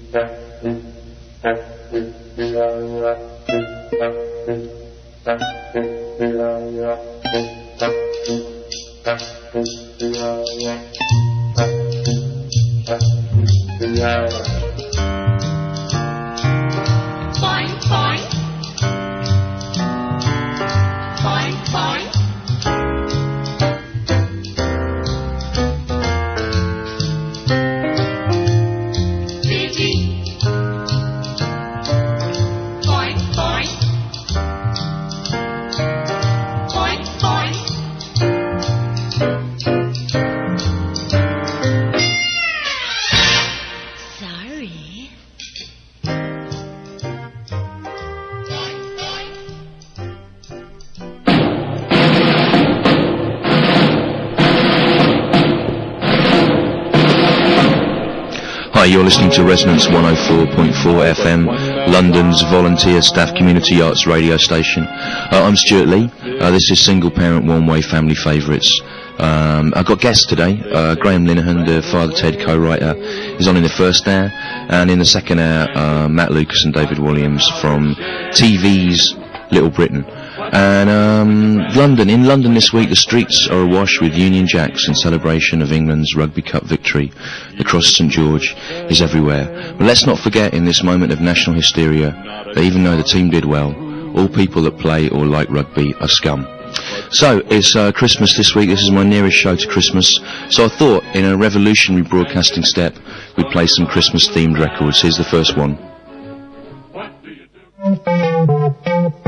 You're listening to Resonance 104.4 FM, London's volunteer staff community arts radio station. I'm Stuart Lee. This is Single Parent One Way Family Favourites. I've got guests today. Graham Linehan, the Father Ted co-writer, is on in the first hour, and in the second hour, Matt Lucas and David Williams from TV's Little Britain. And in London this week, the streets are awash with Union Jacks in celebration of England's Rugby Cup victory. The cross St George is everywhere. But let's not forget, in this moment of national hysteria, that even though the team did well, all people that play or like rugby are scum. So, it's Christmas this week. This is my nearest show to Christmas. So I thought, in a revolutionary broadcasting step, we'd play some Christmas-themed records. Here's the first one. What do you do?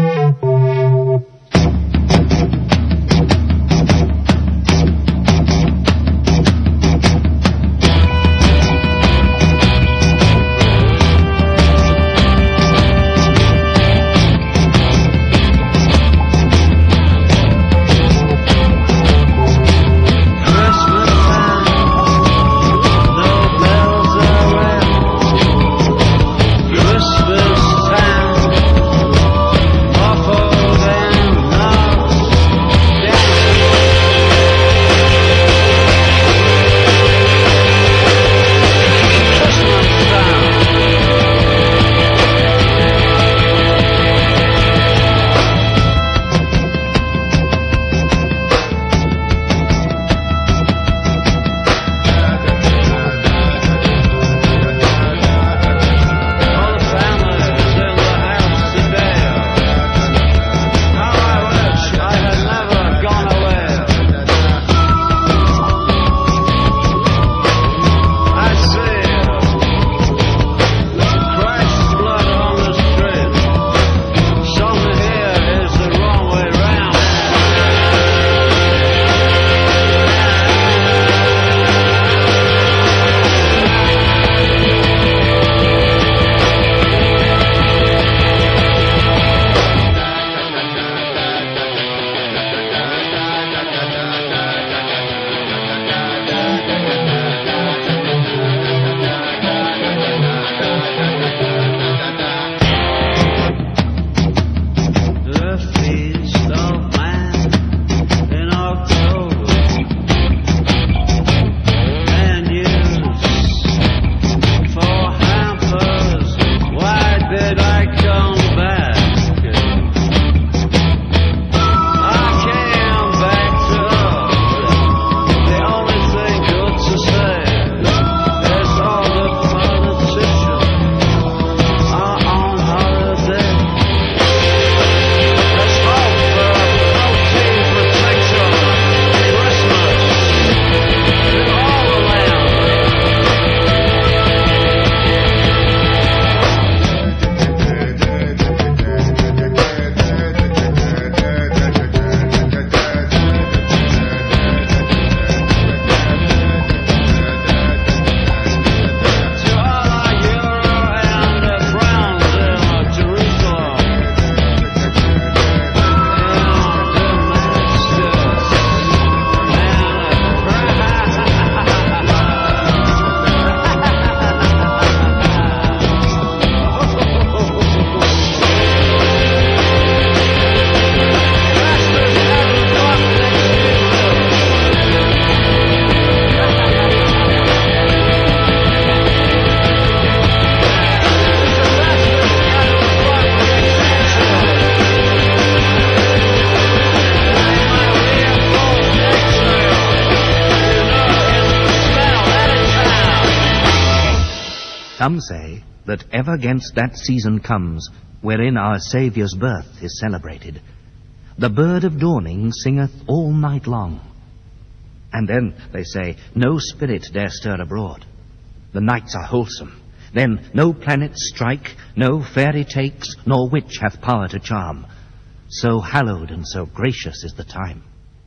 Some say that ever 'gainst that season comes wherein our Saviour's birth is celebrated. The bird of dawning singeth all night long. And then, they say, no spirit dare stir abroad. The nights are wholesome. Then no planets strike, no fairy takes, nor witch hath power to charm. So hallowed and so gracious is the time.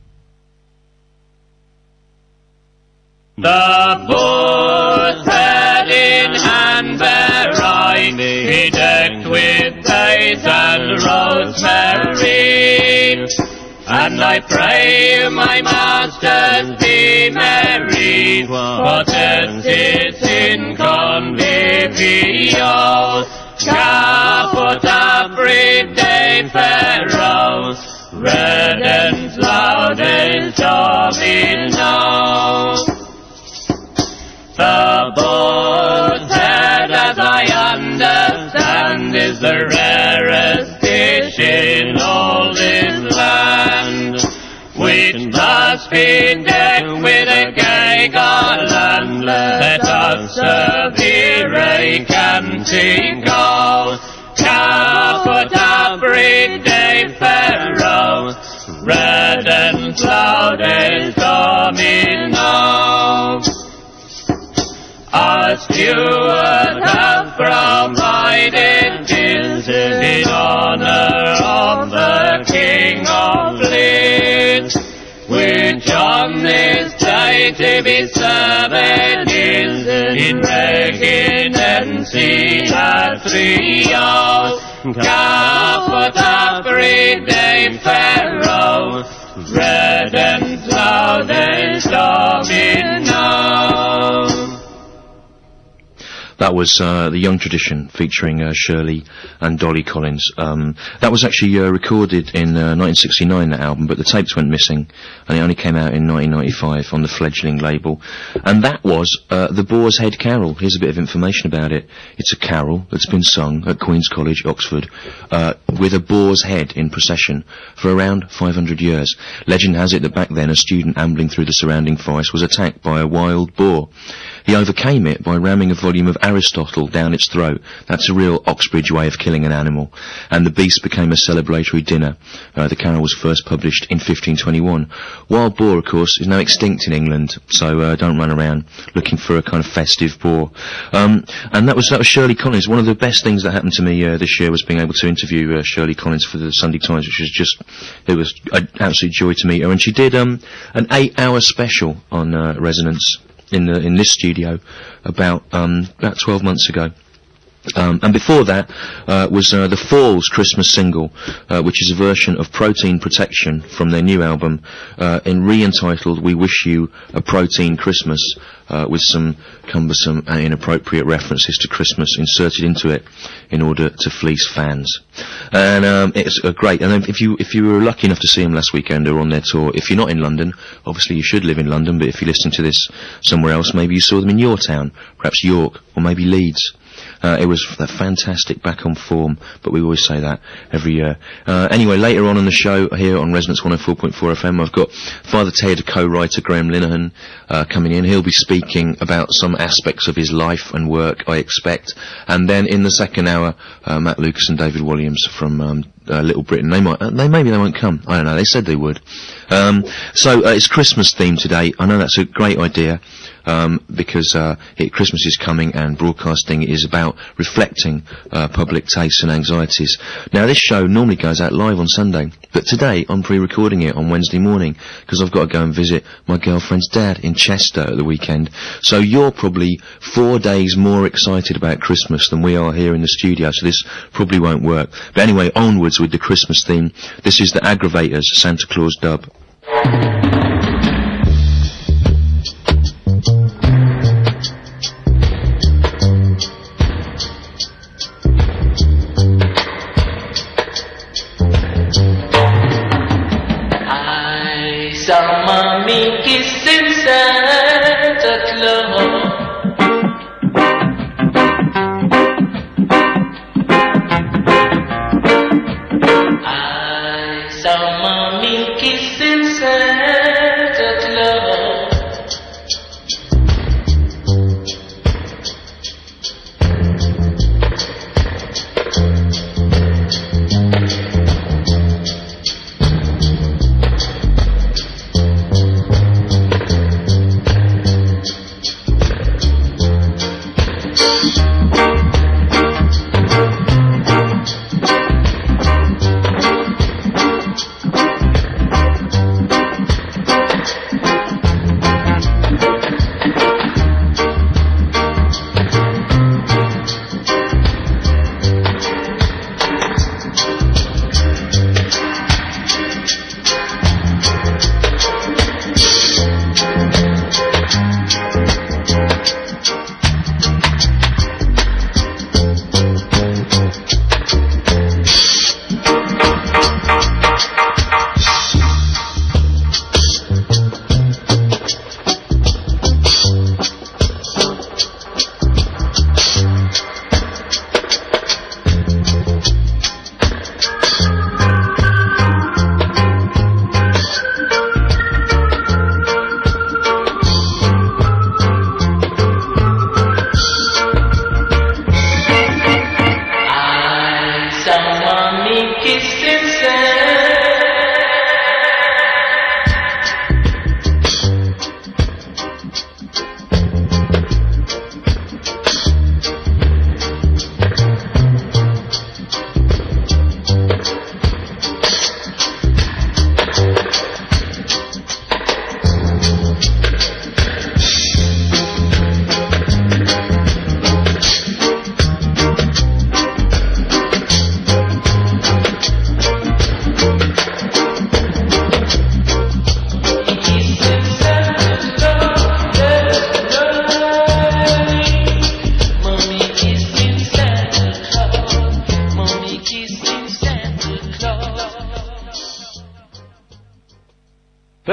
The boar's head in hand bearing, he decked with dates and rosemary. And I pray my masters be merry, for this is in convivial. Caput aprid de ferros, redens laudes domino. The boar's head, as I understand, is the rarest dish in all this land, which thus being decked with a gay garland, let us serve here a canticle. Caput aprid de ferro, redens laudes domino. Our steward hath provided this in honor of the King of Bliss, which on this day to be served is in reginency atrio. Caput aprid de ferro, redens laudes domino. That was The Young Tradition, featuring Shirley and Dolly Collins. That was actually recorded in 1969, that album, but the tapes went missing, and it only came out in 1995 on the fledgling label. And that was the Boar's Head Carol. Here's a bit of information about it. It's a carol that's been sung at Queen's College, Oxford, with a boar's head in procession for around 500 years. Legend has it that back then a student ambling through the surrounding forest was attacked by a wild boar. He overcame it by ramming a volume of Aristotle down its throat. That's a real Oxbridge way of killing an animal. And the beast became a celebratory dinner. The carol was first published in 1521. Wild boar, of course, is now extinct in England, so don't run around looking for a kind of festive boar. And that was Shirley Collins. One of the best things that happened to me this year was being able to interview Shirley Collins for the Sunday Times, which was it was an absolute joy to meet her. And she did an 8-hour special on Resonance in this studio about 12 months ago. And before that was the Falls Christmas single, which is a version of Protein Protection from their new album, re-entitled We Wish You a Protein Christmas, with some cumbersome and inappropriate references to Christmas inserted into it in order to fleece fans. And it's great. And if you were lucky enough to see them last weekend or on their tour, if you're not in London, obviously you should live in London, but if you're listening to this somewhere else, maybe you saw them in your town, perhaps York, or maybe Leeds. It was fantastic, back on form, but we always say that every year. Anyway, later on in the show here on Resonance 104.4 FM, I've got Father Ted co-writer Graham Linehan coming in. He'll be speaking about some aspects of his life and work, I expect. And then in the second hour, Matt Lucas and David Williams from Little Britain. Maybe they won't come. I don't know. They said they would. So it's Christmas themed today. I know that's a great idea. Because Christmas is coming and broadcasting is about reflecting public tastes and anxieties. Now, this show normally goes out live on Sunday, but today I'm pre-recording it on Wednesday morning because I've got to go and visit my girlfriend's dad in Chester at the weekend. So you're probably 4 days more excited about Christmas than we are here in the studio, so this probably won't work. But anyway, onwards with the Christmas theme. This is the Aggravators Santa Claus dub. Saw mommy kissing Santa Claus. I saw mommy kissing Santa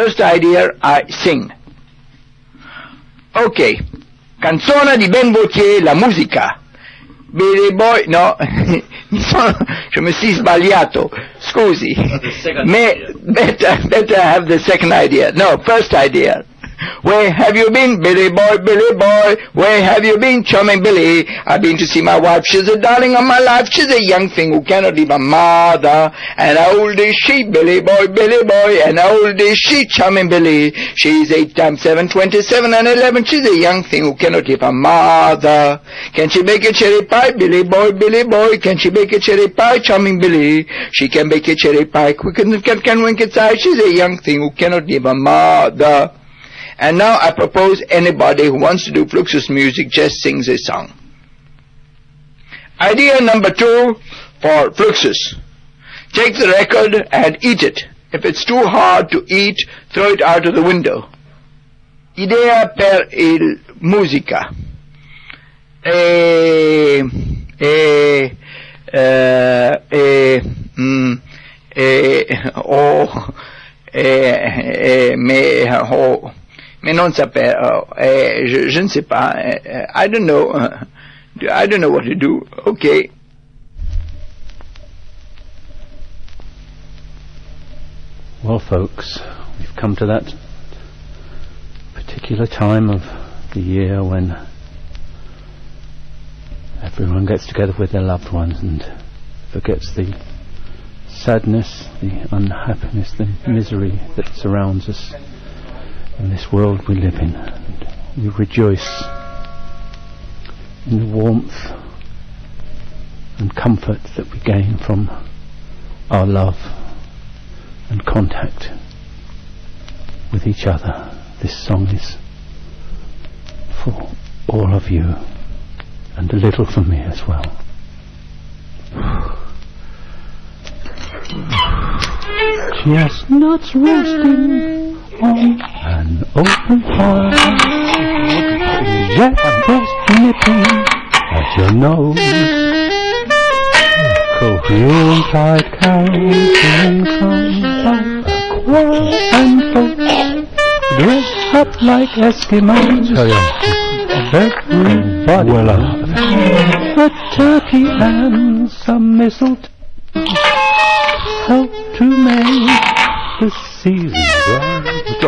first idea, I sing. Ok, canzone di Ben Vautier, la musica. Billy Boy, no, je me suis sbagliato, scusi. Better have the second idea. No, first idea. Where have you been, Billy boy, Billy boy? Where have you been, charming Billy? I've been to see my wife, she's a darling of my life, she's a young thing who cannot leave her mother. And how old is she, Billy boy, and how old is she, charming Billy? She's 8 times 7, 27 and 11, she's a young thing who cannot leave her mother. Can she bake a cherry pie, Billy boy, can she bake a cherry pie, charming Billy? She can bake a cherry pie quicker than can wink its eye, she's a young thing who cannot leave her mother. And now I propose anybody who wants to do Fluxus music just sings a song. Idea number 2 for Fluxus. Take the record and eat it. If it's too hard to eat, throw it out of the window. Idea per il musica. Mais non saper, je ne sais pas, I don't know what to do, okay. Well folks, we've come to that particular time of the year when everyone gets together with their loved ones and forgets the sadness, the unhappiness, the misery that surrounds us in this world we live in. And we rejoice in the warmth and comfort that we gain from our love and contact with each other. This song is for all of you and a little for me as well. Chestnuts roasting on an open fire, jackfruit nipping at your nose, Yuletide carols singing songs by a choir and folks dressed up like Eskimos. Everybody a turkey and some mistletoe help to make the season bright.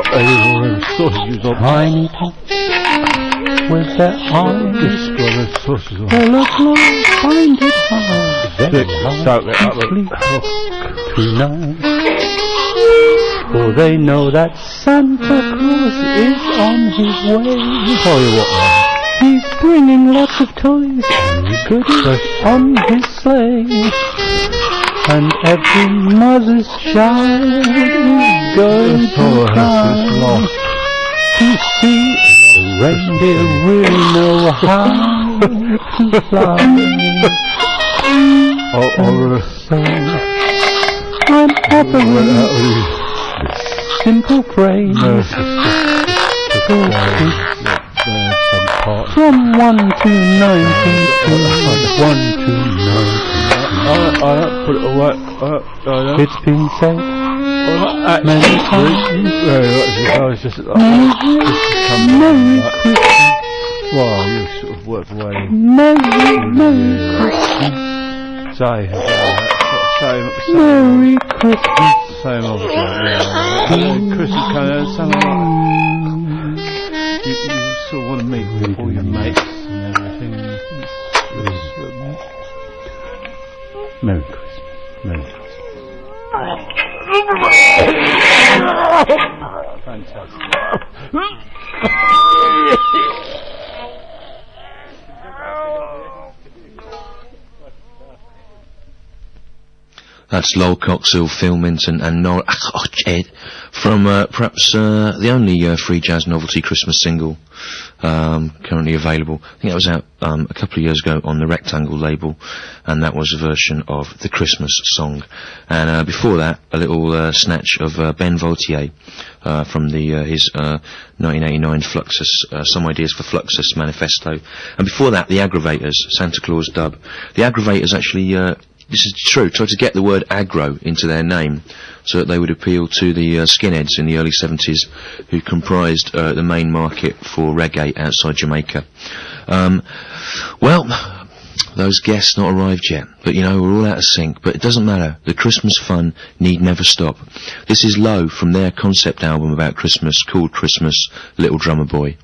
Tiny tots with their eyes full of love find it hard to sleep tonight. For they know that Santa Claus is on his way. He's bringing lots of toys and goodies on his sleigh. And every mother's child is going to cry to see if the reindeer really know how to fly. So I'm offering this simple phrase from 1 to 92, 1 to 92. I don't put it away. It's been said many times. I was just Merry Christmas. Well, you sort of work away. Merry Christmas. Merry Christmas. Same old Christmas kind of something like you sort of want to meet with all your mates and everything. Merry Christmas. Merry Christmas. Fantastic. That's Lowell Coxhill, Phil Minton and Nora Ed from perhaps the only free jazz novelty Christmas single currently available. I think that was out a couple of years ago on the Rectangle label, and that was a version of the Christmas song. And before that, a little snatch of Ben Vautier from his 1989 Fluxus, Some Ideas for Fluxus manifesto. And before that, the Aggravators, Santa Claus dub. The Aggravators actually this is true, tried to get the word aggro into their name so that they would appeal to the skinheads in the early 70s who comprised the main market for reggae outside Jamaica. Well, those guests not arrived yet, but you know, we're all out of sync, but it doesn't matter. The Christmas fun need never stop. This is Low from their concept album about Christmas called Christmas, Little Drummer Boy.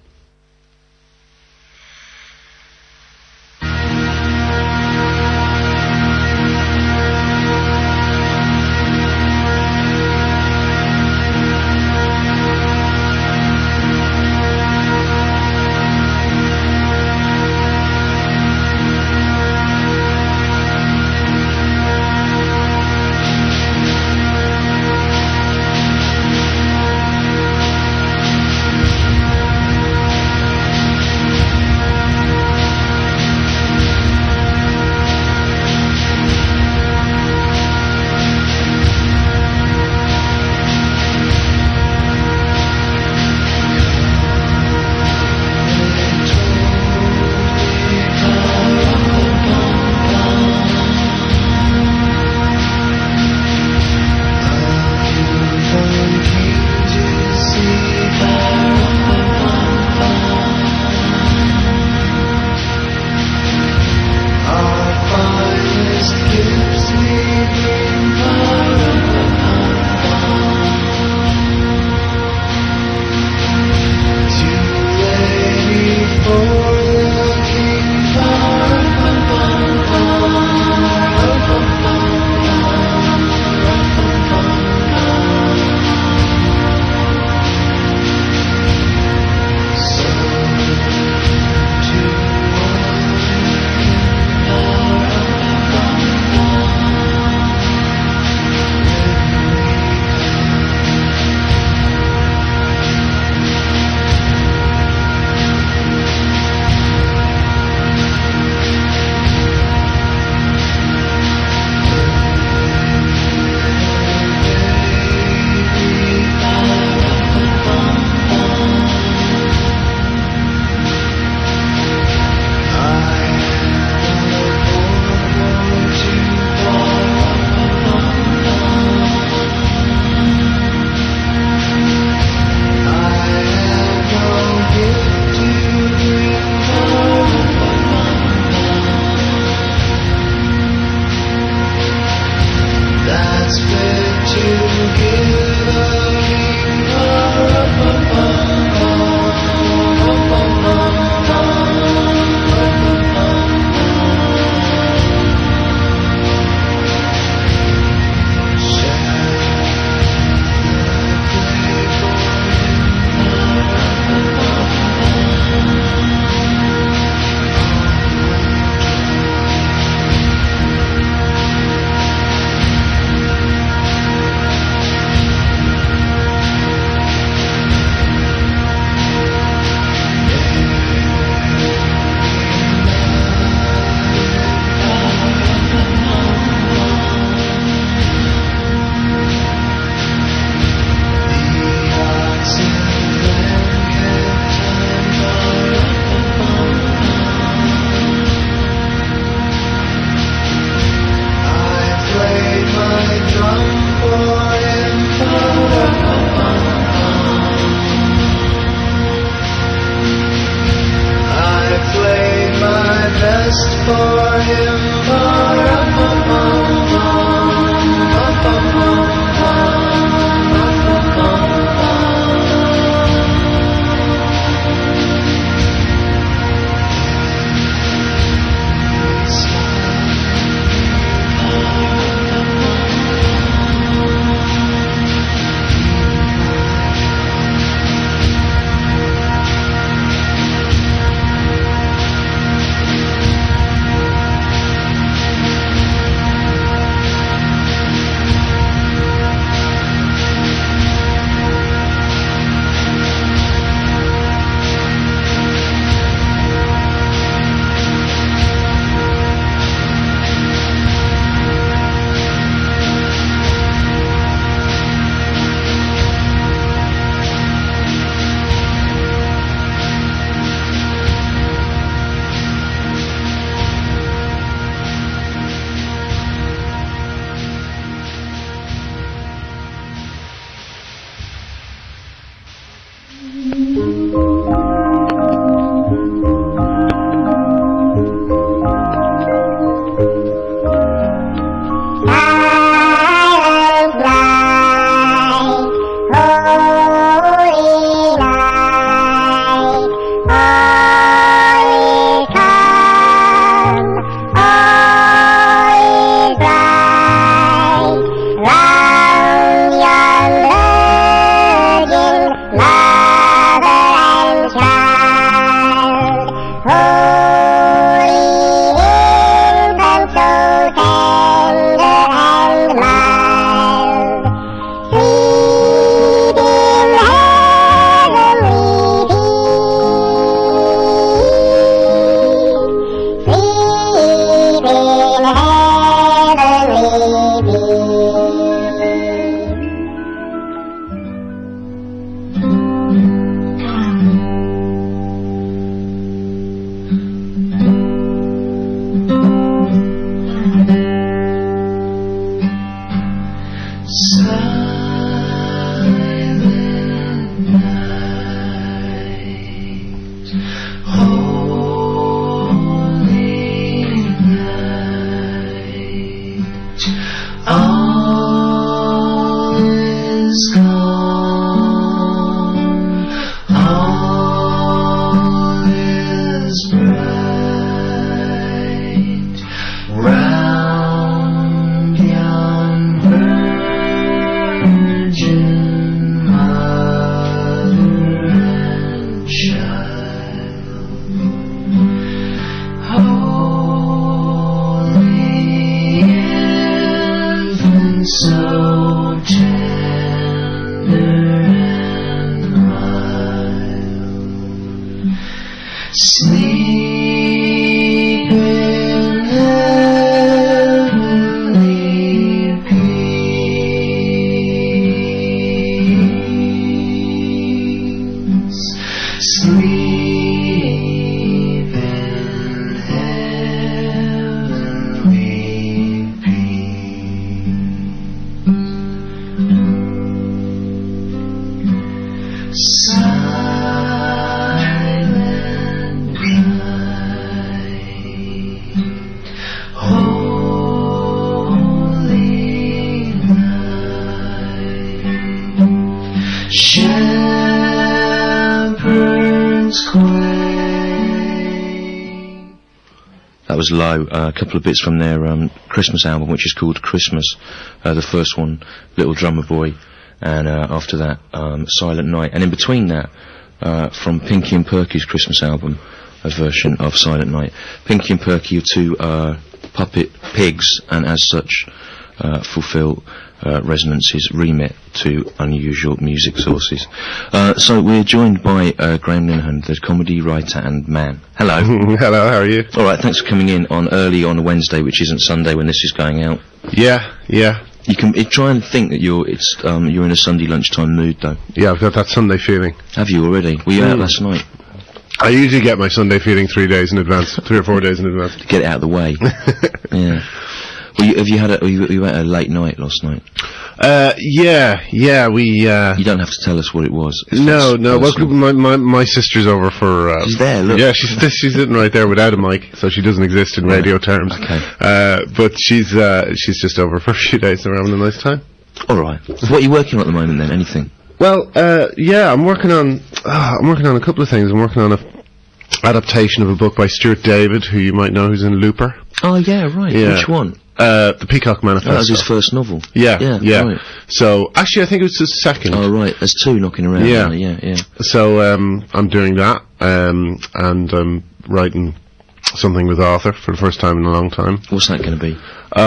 That was Low. A couple of bits from their Christmas album, which is called Christmas. The first one, Little Drummer Boy, and after that, Silent Night. And in between that, from Pinky and Perky's Christmas album, a version of Silent Night. Pinky and Perky are two puppet pigs, and as such, fulfill Resonance's remit to unusual music sources. So we're joined by Graham Linehan, the comedy writer and man. Hello. Hello, how are you? Alright, thanks for coming in early on a Wednesday, which isn't Sunday when this is going out. Yeah. You can try and think that you're in a Sunday lunchtime mood, though. Yeah, I've got that Sunday feeling. Have you already? Were you out last night? I usually get my Sunday feeling 3 days in advance, 3 or 4 days in advance. To get it out of the way. Yeah. Well, you had a late night last night? Yeah, we, You don't have to tell us what it was. No, well, my sister's over for, she's there, look. Yeah, she's sitting right there without a mic, so she doesn't exist in radio terms. Okay. But she's just over for a few days, and we're having a nice time. Alright. So what are you working on at the moment then? Anything? Well, yeah, I'm working on a couple of things. I'm working on a adaptation of a book by Stuart David, who you might know, who's in Looper. Oh, yeah, right. Yeah. Which one? The Peacock Manifesto. That was his first novel. Yeah. Right. So, actually, I think it was his second. Oh, right. There's two knocking around. Yeah. So, I'm doing that, and I'm writing something with Arthur for the first time in a long time. What's that going to be?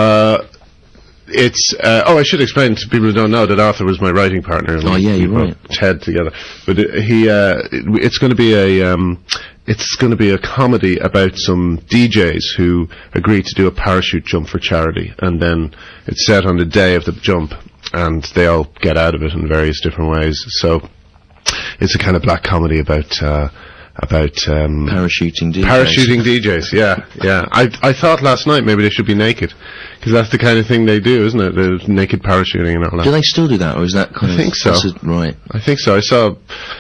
It's, I should explain to people who don't know that Arthur was my writing partner. Oh, yeah, you're right. Ted together. But it's going to be a comedy about some DJs who agreed to do a parachute jump for charity, and then it's set on the day of the jump, and they all get out of it in various different ways. So it's a kind of black comedy about parachuting DJs. Parachuting DJs, yeah. I thought last night maybe they should be naked, because that's the kind of thing they do, isn't it? The naked parachuting and all that. Do they still do that, or is that kind of... I think so. Right. I think so. I saw...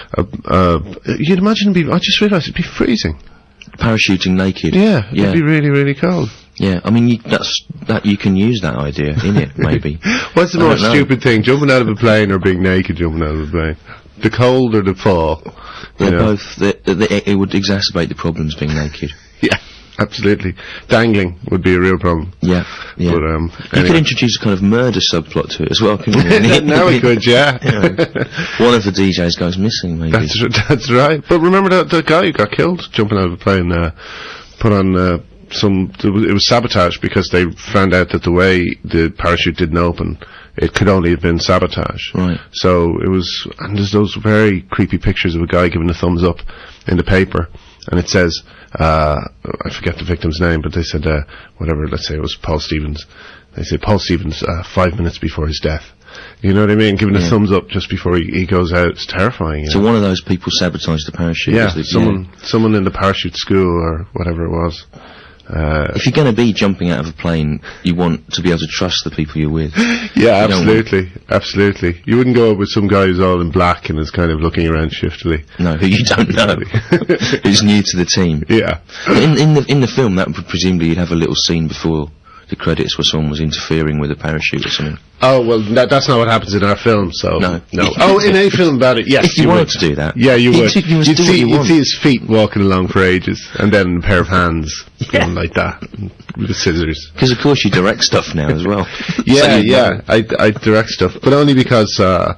you'd imagine I just realised it'd be freezing. Parachuting naked? Yeah. It'd be really, really cold. Yeah, I mean, you can use that idea, innit, maybe. What's the more stupid thing, jumping out of a plane or being naked jumping out of a plane? The cold or the fall? They're both... it would exacerbate the problems being naked. Yeah, absolutely. Dangling would be a real problem. Yeah. But, You anyway. could introduce a kind of murder subplot to it as well, couldn't you? Now we could, yeah. One of the DJs goes missing, maybe. That's right. But remember the guy who got killed jumping out of a plane, put on, it was sabotage, because they found out that the way the parachute didn't open, it could only have been sabotage. Right. So it was, and there's those very creepy pictures of a guy giving a thumbs up in the paper, and it says, I forget the victim's name, but they said, whatever, let's say it was Paul Stevens. They say Paul Stevens, 5 minutes before his death. You know what I mean? Giving a thumbs up just before he goes out. It's terrifying. So one of those people sabotaged the parachute. Yeah, someone in the parachute school or whatever it was. If you're going to be jumping out of a plane, you want to be able to trust the people you're with. Yeah, absolutely. You wouldn't go up with some guy who's all in black and is kind of looking around shiftily. No, who you don't know. Who's new to the team. Yeah. In the film, that would presumably you'd have a little scene before the credits where someone was interfering with a parachute or something. Oh, well, that's not what happens in our film, so... No. Oh, in a film about it, yes. If you wanted to do that. Yeah, you would. You'd see his feet walking along for ages, and then a pair of hands going like that, with the scissors. Because, of course, you direct stuff now as well. Yeah, I direct stuff, but only because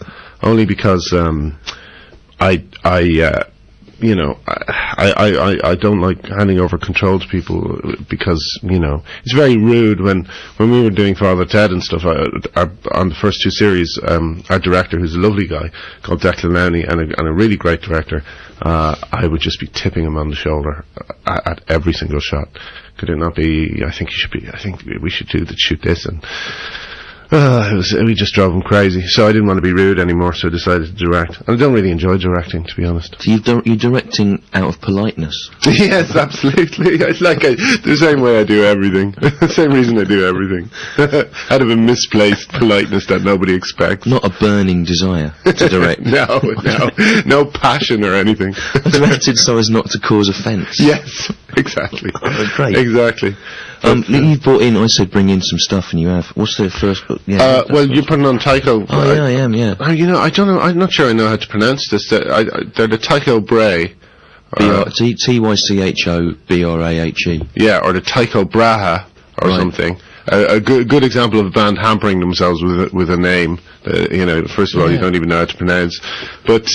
I don't like handing over control to people, because, it's very rude when we were doing Father Ted and stuff, on the first two series, our director, who's a lovely guy, called Declan Lowney, and a really great director, I would just be tipping him on the shoulder at every single shot. Could it not be, I think we should shoot this, and we just drove him crazy. So I didn't want to be rude anymore, so I decided to direct. And I don't really enjoy directing, to be honest. So you're directing out of politeness? Yes, absolutely. It's like the same way I do everything. The same reason I do everything. Out of a misplaced politeness that nobody expects. Not a burning desire to direct. No passion or anything. Directed so as not to cause offence. Yes, exactly. Oh, great. Exactly. You've brought in, I said bring in some stuff, and you have. What's the first book? Yeah, well, you're putting on Tycho. Oh, yeah, I am, yeah. I don't know, I'm not sure I know how to pronounce this. They're the Tycho Brahe. Tychobrahe. Yeah, or the Tycho Brahe or something. A good example of a band hampering themselves with a name. First of all, you don't even know how to pronounce. But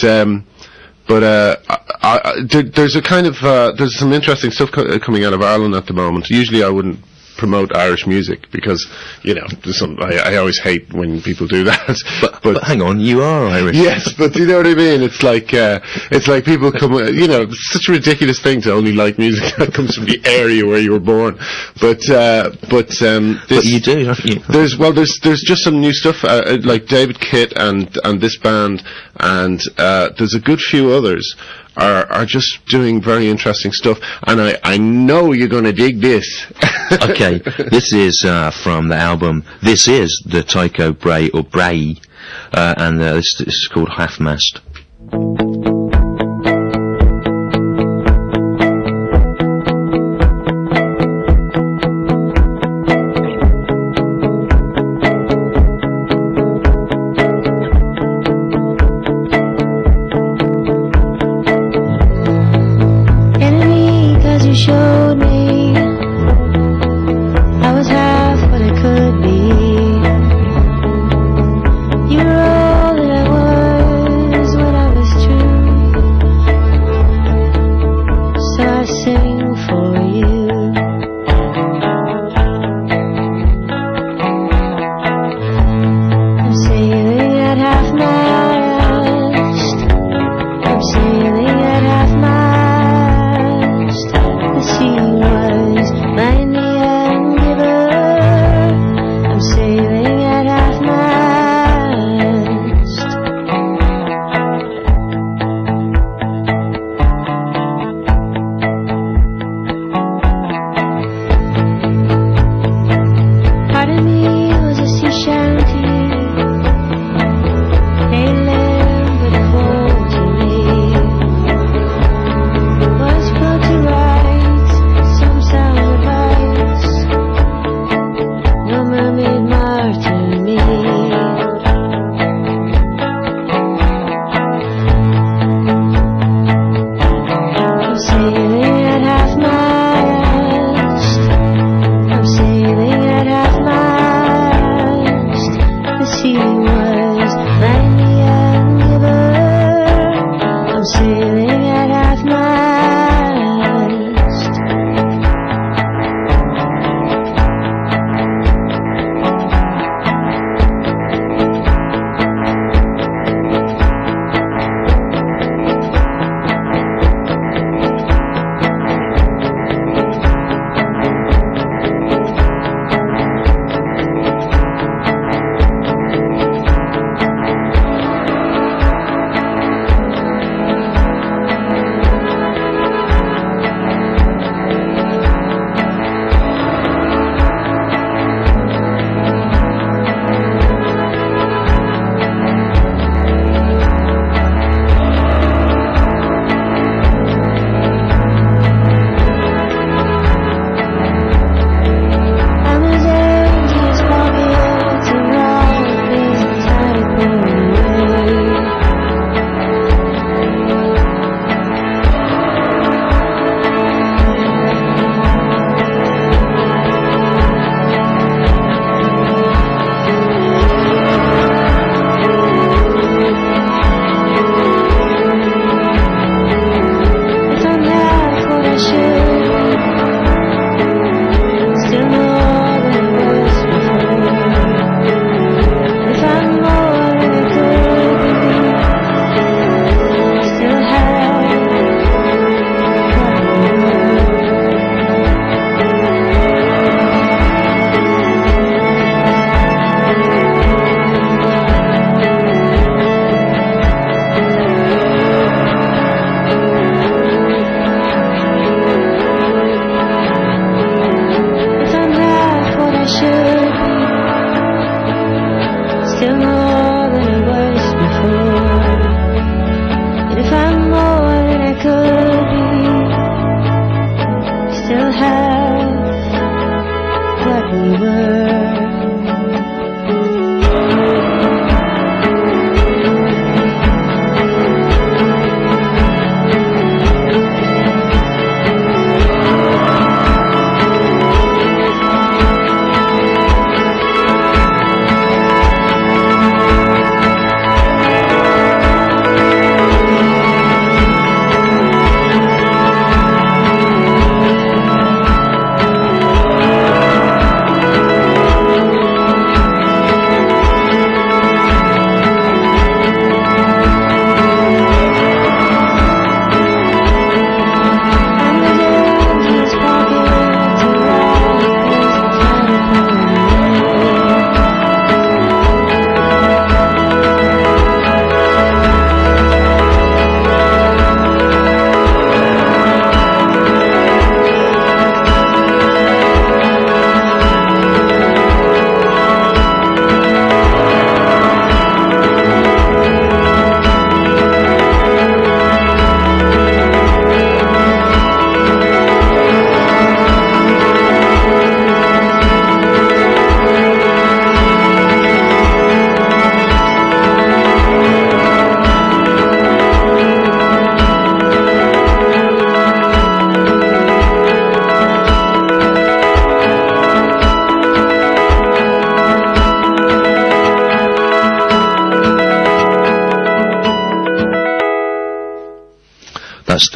there's a kind of there's some interesting stuff coming out of Ireland at the moment. Usually, I wouldn't promote Irish music because I always hate when people do that. But hang on, you are Irish. Yes, but you know what I mean. It's like people come. It's such a ridiculous thing to only like music that comes from the area where you were born. But you do, don't you? There's just some new stuff like David Kitt and this band, and there's a good few others. Are just doing very interesting stuff, and I know you're going to dig this. Okay, this is from the album. This is the Tycho Brahe or Brahe, and this is called Half Mast.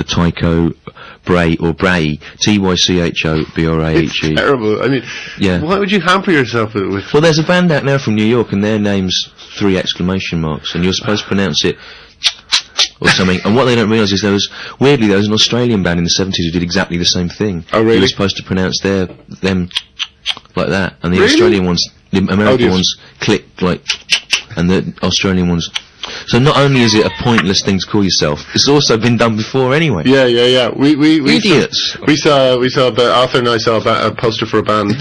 for Tycho Brahe, or Brahe, Tychobrahe. Terrible. I mean, Yeah. why would you hamper yourself with? Well, there's a band out now from New York, and their name's 3 exclamation marks, and you're supposed to pronounce it or something. And what they don't realise is there was an Australian band in the 70s who did exactly the same thing. Oh, really? You were supposed to pronounce them like that, and the Really? Australian ones, the American yes. ones click like, and the Australian ones. So not only is it a pointless thing to call yourself, it's also been done before anyway. Yeah. We Idiots. We saw Arthur and I saw a poster for a band,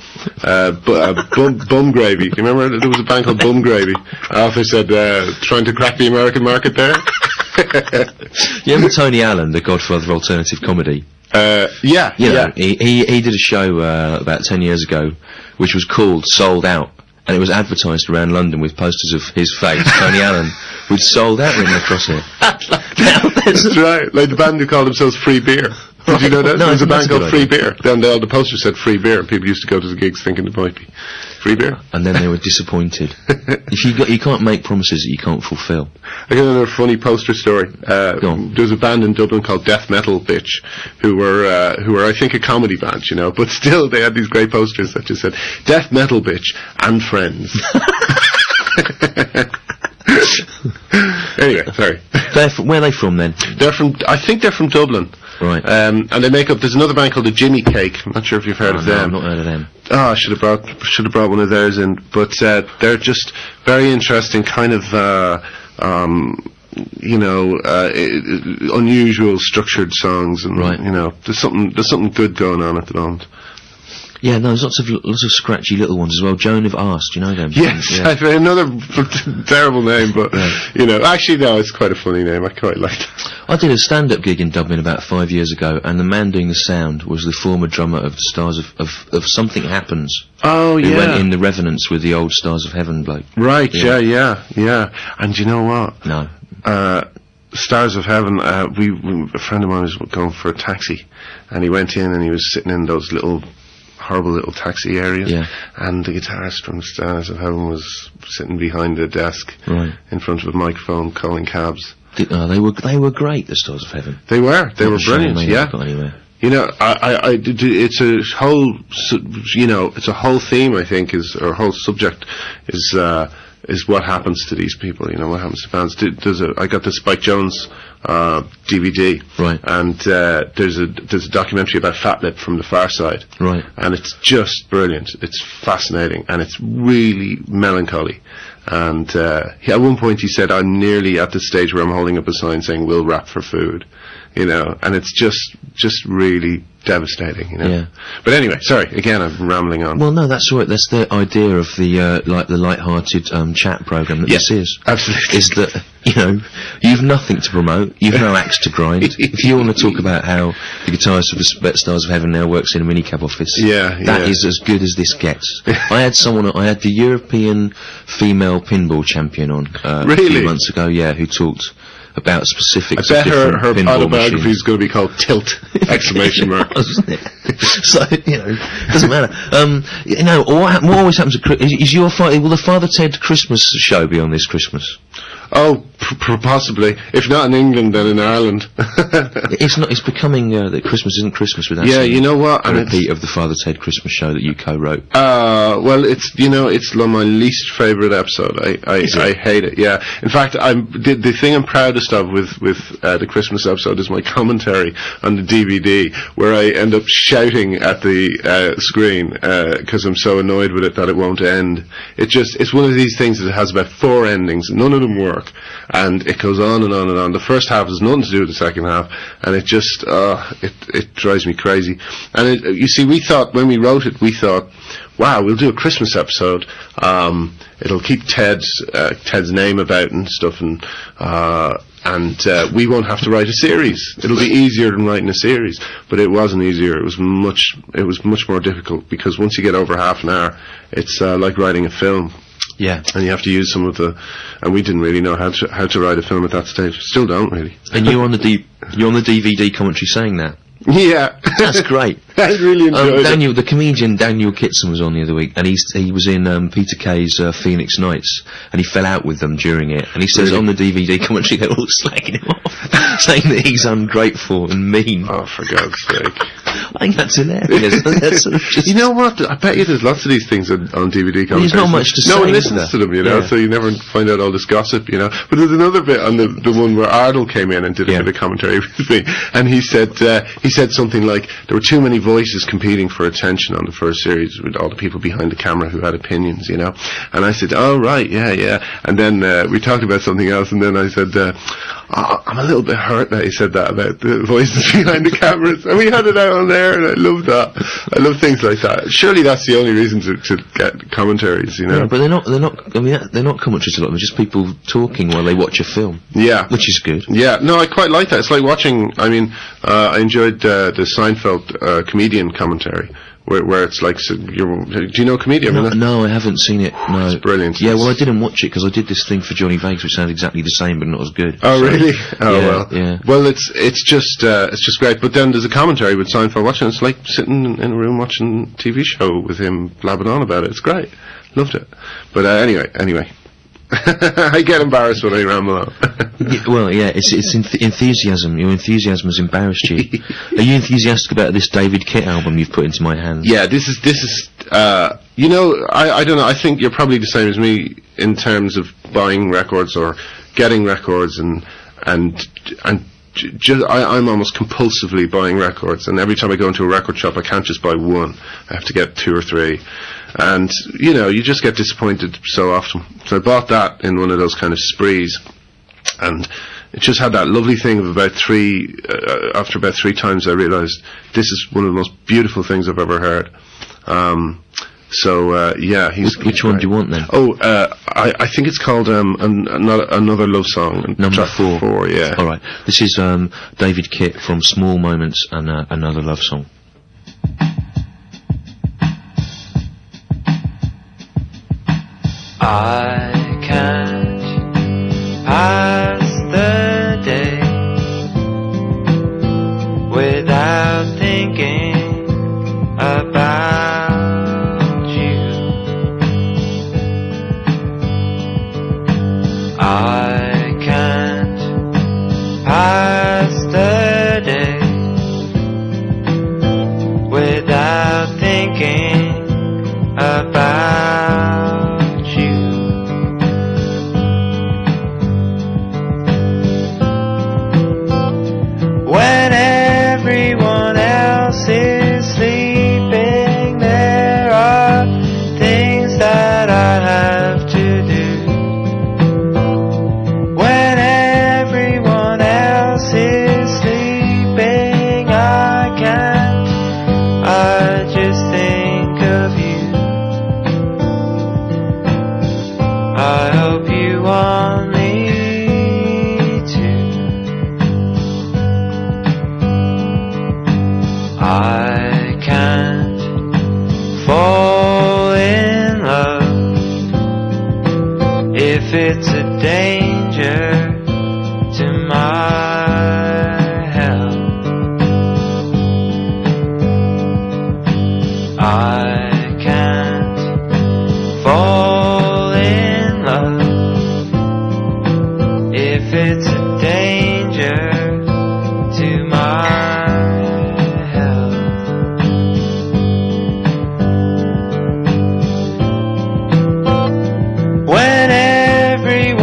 Bum Gravy. You remember there was a band called Bum Gravy? Arthur said, trying to crack the American market there. You remember Tony Allen, the godfather of alternative comedy? Yeah. You know, he did a show about 10 years ago, which was called Sold Out, and it was advertised around London with posters of his face, Tony Allen, with Sold Out written across it. That's right. Like the band who called themselves Free Beer. Did you know that? No, there was a that's band a called good Free Beer. Then the poster said Free Beer, and people used to go to the gigs thinking it might be Free Beer. And then they were disappointed. You can't make promises that you can't fulfil. I got another funny poster story. Go on. There was a band in Dublin called Death Metal Bitch, who were I think a comedy band, you know, but still they had these great posters that just said Death Metal Bitch and Friends. Anyway, sorry. Where are they from then? I think they're from Dublin. Right. And they there's another band called the Jimmy Cake. I'm not sure if you've heard of No, them. I've not heard of them. Oh, I should have brought one of theirs in. But they're just very interesting, kind of unusual structured songs, and Right. you know, there's something good going on at the moment. Yeah, no, there's lots of scratchy little ones as well. Joan of Arc, do you know them? Yes, Yeah. I've heard another terrible name, but you know, actually no, it's quite a funny name. I quite like it. I did a stand-up gig in Dublin about 5 years ago, and the man doing the sound was the former drummer of the Stars of Something Happens. Oh Who went in the Revenants with the old Stars of Heaven bloke. Right, yeah. And you know what? No. Stars of Heaven, a friend of mine was going for a taxi, and he went in and he was sitting in those horrible little taxi areas, and the guitarist from Stars of Heaven was sitting behind a desk in front of a microphone calling cabs. They were great, the Stars of Heaven. They were brilliant, yeah. Got anywhere. You know, it's a whole, you know, it's a whole theme, I think, or whole subject is what happens to these people, you know, what happens to fans. I got the Spike Jones DVD, right, and there's a documentary about Fat Lip from the Far Side, right, and it's just brilliant. It's fascinating, and it's really melancholy. And at one point he said, "I'm nearly at the stage where I'm holding up a sign saying we'll rap for food," you know, and it's just really devastating, you know. Yeah. But anyway, sorry, again, I'm rambling on. Well, no, that's right. That's the idea of the the light-hearted chat program that this is. Absolutely. Is that, you know, you've nothing to promote, you've no axe to grind. If you want to talk about how the guitarist of the Stars of Heaven now works in a minicab office, that is as good as this gets. I had the European female pinball champion on a few months ago, who talked about specifics. I bet of her pinball autobiography machines. is going to be called Tilt! Exclamation mark. Wasn't it? So, you know, doesn't matter. You know, what always happens at will the Father Ted Christmas show be on this Christmas? Oh, possibly. If not in England, then in Ireland. It's not. It's becoming that Christmas isn't Christmas without. Yeah, you know what? A repeat of the Father Ted Christmas show that you co-wrote. Well, it's my least favourite episode. I hate it. Yeah. In fact, the thing I'm proudest of with the Christmas episode is my commentary on the DVD, where I end up shouting at the screen because I'm so annoyed with it that it won't end. It's one of these things that has about 4 endings. None of them work, and it goes on and on and on. The first half has nothing to do with the second half, and it just it drives me crazy. And you see, when we wrote it, we thought, wow, we'll do a Christmas episode. It'll keep Ted's name about and stuff, and we won't have to write a series. It'll be easier than writing a series, but it wasn't easier. It was much more difficult, because once you get over half an hour, it's like writing a film. Yeah, and you have to use some of and we didn't really know how to write a film at that stage. Still don't really. And you're on the DVD commentary saying that. Yeah, that's great. I really enjoyed it. The comedian Daniel Kitson was on the other week, and he was in Peter Kay's Phoenix Nights, and he fell out with them during it. And he says on the DVD commentary they're all slagging him off. saying that he's ungrateful and mean. Oh, for God's sake. I think that's hilarious. That's sort of just, You know what? I bet you there's lots of these things on DVD commentaries. There's not much to No say, one is listens there? to them, you know, Yeah. so you never find out all this gossip, you know. But there's another bit on the one where Ardle came in and did a Yeah. bit of commentary with me, and he said something like there were too many voices competing for attention on the first series with all the people behind the camera who had opinions, you know. And I said, oh right, yeah. And then we talked about something else, and then I said, I'm a little bit hurt that he said that about the voices behind the cameras, and we had it out on there, and I love that. I love things like that. Surely that's the only reason to get commentaries, you know. yeah, but they're not. I mean, they're not commentaries a lot. They're just people talking while they watch a film, Yeah. which is good. Yeah, no, I quite like that. It's like watching, I mean, I enjoyed the Seinfeld comedian commentary, where it's like, do you know Comedian? No, I haven't seen it. No, It's brilliant. Yeah, well, I didn't watch it because I did this thing for Johnny Vegas, which sounded exactly the same, but not as good. Oh, So, really? Oh, yeah, well. yeah. Well, it's just great. But then there's a commentary with Seinfeld watching. It's like sitting in a room watching a TV show with him blabbing on about it. It's great. Loved it. But anyway. I get embarrassed when I ramble on. It's enthusiasm. Your enthusiasm has embarrassed you. Are you enthusiastic about this David Kitt album you've put into my hands? Yeah, this is you know, I don't know, I think you're probably the same as me in terms of buying records or getting records and I'm almost compulsively buying records, and every time I go into a record shop I can't just buy one. I have to get 2 or 3. And, you know, you just get disappointed so often. So I bought that in one of those kind of sprees, and it just had that lovely thing of about 3, after about 3 times I realised this is one of the most beautiful things I've ever heard. Which one do you want then? Oh, I think it's called Another Love Song. Number Track 4, yeah. Alright, this is David Kitt from Small Moments and Another Love Song. I can't pass the day without thinking about you. I can't pass the day without thinking about you. When everyone else is sleeping, there are things that I have to do. When everyone else is sleeping, I can't, I just think of you. I hope you want me to. I can't fall in love if it's a danger to my health. I can't fall in love if it's a danger to my health. When every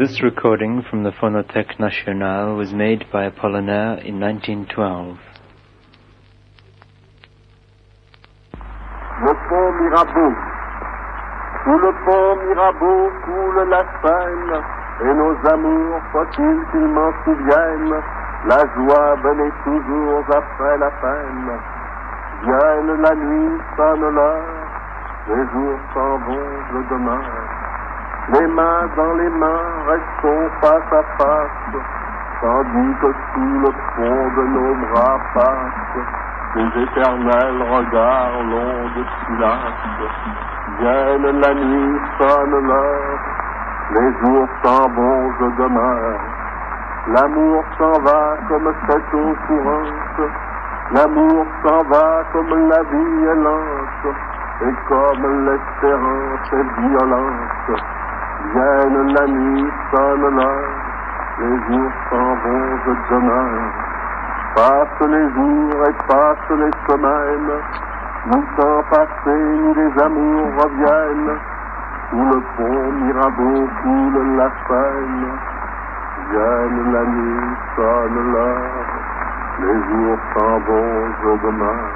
This recording from the Phonothèque Nationale was made by Apollinaire in 1912. Le pont Mirabeau. Sous le pont Mirabeau coule la Seine, et nos amours, faut-il qu'ils m'en souviennent, la joie venait toujours après la peine. Vienne la nuit, sonne l'heure, les jours s'en vont, je demeure. Les mains dans les mains, restons face à face, tandis que sous le pont de nos bras passent les éternels regards longs de silence. Vienne la nuit, sonne l'heure, les jours s'en vont, je demeure. L'amour s'en va comme cette eau courante, l'amour s'en va comme la vie est lente, et comme l'espérance est violente. Vienne la nuit, sonne l'heure, les jours s'en vont, je demeure. Passent les jours et passent les semaines, ni temps passé ni les amours reviennent. Sous le pont Mirabeau coule la Seine. Vienne la nuit, sonne l'heure, les jours s'en vont, je demeure.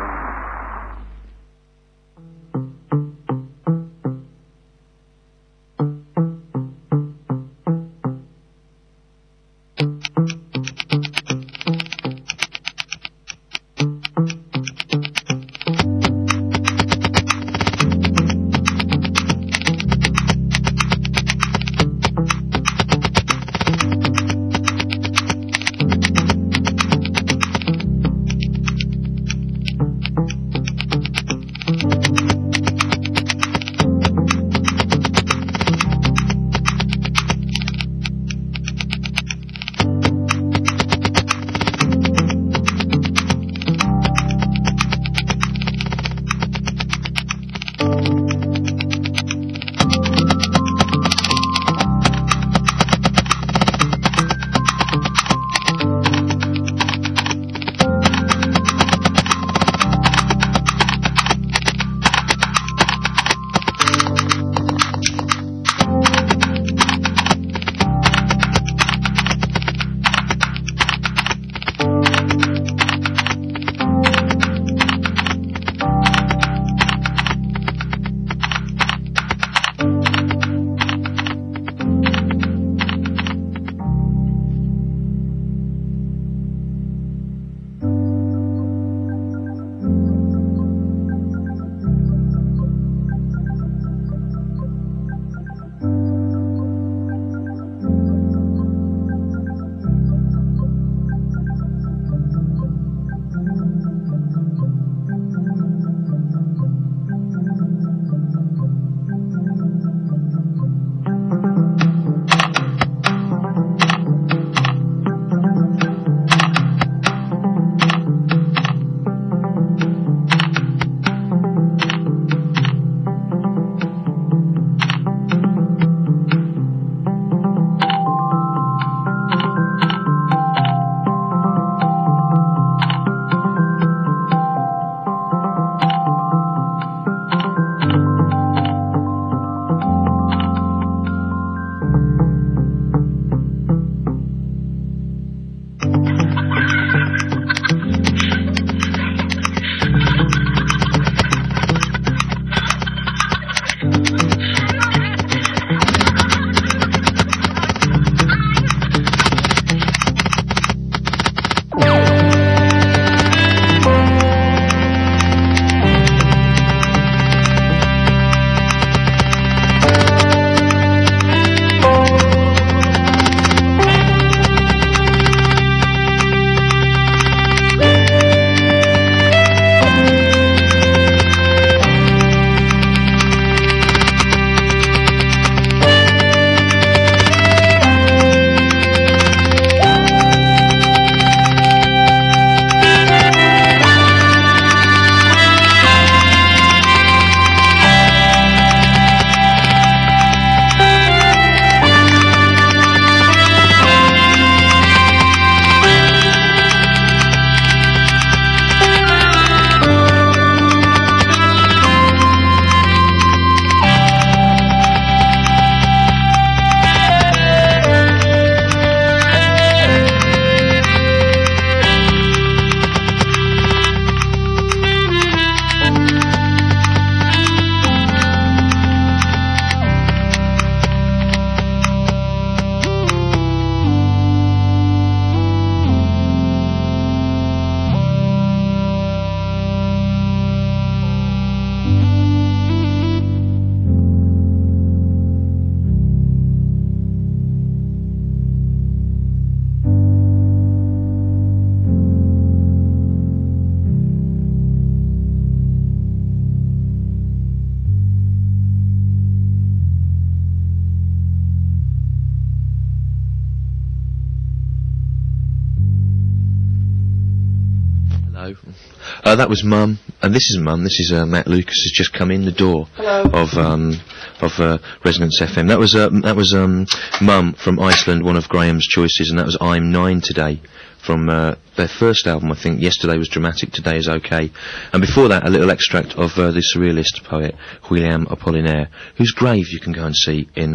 That was Mum, and this is Mum. This is Matt Lucas has just come in the door of Resonance FM. That was Mum from Iceland, one of Graham's choices, and that was I'm 9 Today from their first album, I think. Yesterday was Dramatic, Today is Okay. And before that, a little extract of the surrealist poet William Apollinaire, whose grave you can go and see in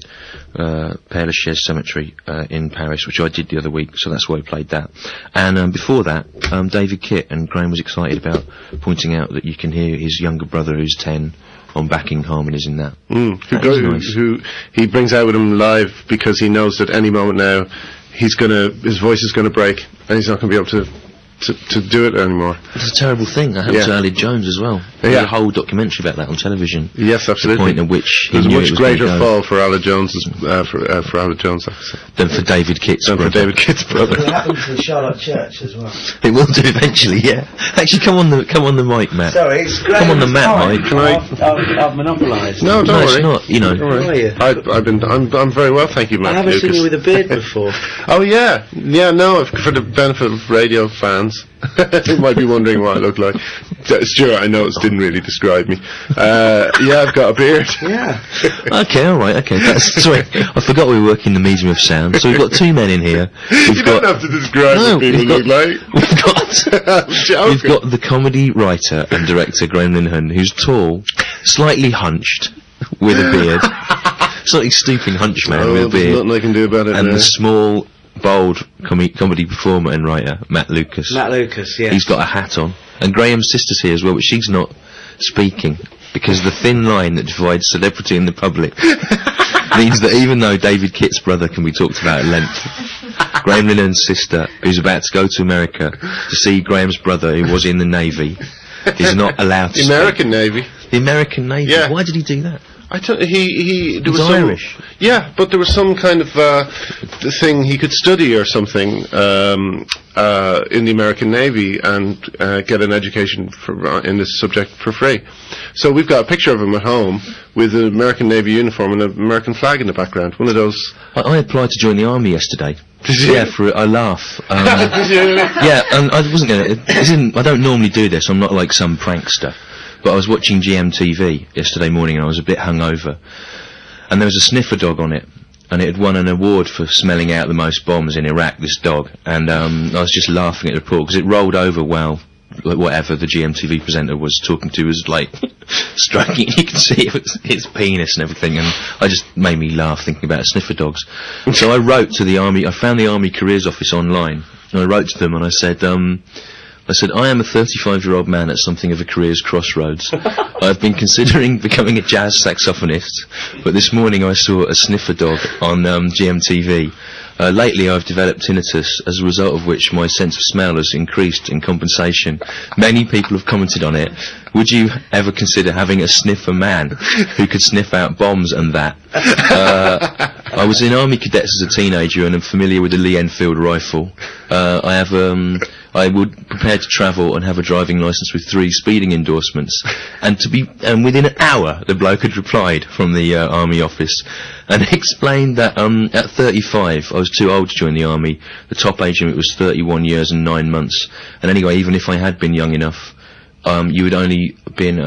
Père Lachaise Cemetery in Paris, which I did the other week, so that's why we played that. And before that, David Kitt, and Graham was excited about pointing out that you can hear his younger brother, who's 10, on backing harmonies in that. Who he brings out with him live because he knows that any moment now his voice is gonna break and he's not gonna be able to do it anymore. It's a terrible thing. That happened to Ali Jones as well. There's a whole documentary about that on television. Yes, absolutely. The point at which there's a much greater fall for Ali Jones for Ali Jones than for David Kitt's brother. For David Kitt's brother. It happened to Charlotte Church as well. It will do eventually, yeah. Actually, come on the mic, Matt. Sorry, it's great. Come on the Matt mic. I've monopolised. No, don't worry. It's not. You know. I'm very well, thank you, Matt. I haven't seen you with a beard before. Oh yeah. No. For the benefit of radio fans. You might be wondering what I look like. Stuart, I know it didn't really describe me. I've got a beard. Yeah. Okay, alright, okay. Sorry, I forgot we were working the medium of sound. So we've got two men in here. You don't have to describe what people look like. We've got the comedy writer and director Graham Linehan, who's tall, slightly hunched, with a beard. Slightly stooping hunch man with a beard. There's nothing I can do about it. And the small, bold comedy performer and writer, Matt Lucas. Matt Lucas, yeah. He's got a hat on. And Graham's sister's here as well, but she's not speaking, because the thin line that divides celebrity and the public means that even though David Kitt's brother can be talked about at length, Graham Linehan's sister, who's about to go to America to see Graham's brother, who was in the Navy, is not allowed to speak. American Navy? The American Navy? Yeah. Why did he do that? There was Irish. Yeah, but there was some kind of thing he could study or something in the American Navy and get an education in this subject for free. So we've got a picture of him at home with an American Navy uniform and an American flag in the background. One of those. I applied to join the army yesterday. Did you? Yeah, for a laugh. Yeah, and I wasn't going to. I don't normally do this. I'm not like some prankster. But I was watching GMTV yesterday morning and I was a bit hungover. And there was a sniffer dog on it. And it had won an award for smelling out the most bombs in Iraq, this dog. And I was just laughing at the report because it rolled over while whatever the GMTV presenter was talking to was like stroking. You can see its penis and everything. And I just made me laugh thinking about sniffer dogs. So I wrote to the army. I found the Army Careers Office online. And I wrote to them and I said, I am a 35-year-old man at something of a career's crossroads. I've been considering becoming a jazz saxophonist, but this morning I saw a sniffer dog on GMTV. Lately I've developed tinnitus, as a result of which my sense of smell has increased in compensation. Many people have commented on it. Would you ever consider having a sniffer man who could sniff out bombs and that? I was in Army Cadets as a teenager and am familiar with the Lee Enfield rifle. I would prepare to travel and have a driving licence with 3 speeding endorsements. And within an hour, the bloke had replied from the Army office and explained that at 35, I was too old to join the Army. The top age limit was 31 years and 9 months. And anyway, even if I had been young enough, I would only have been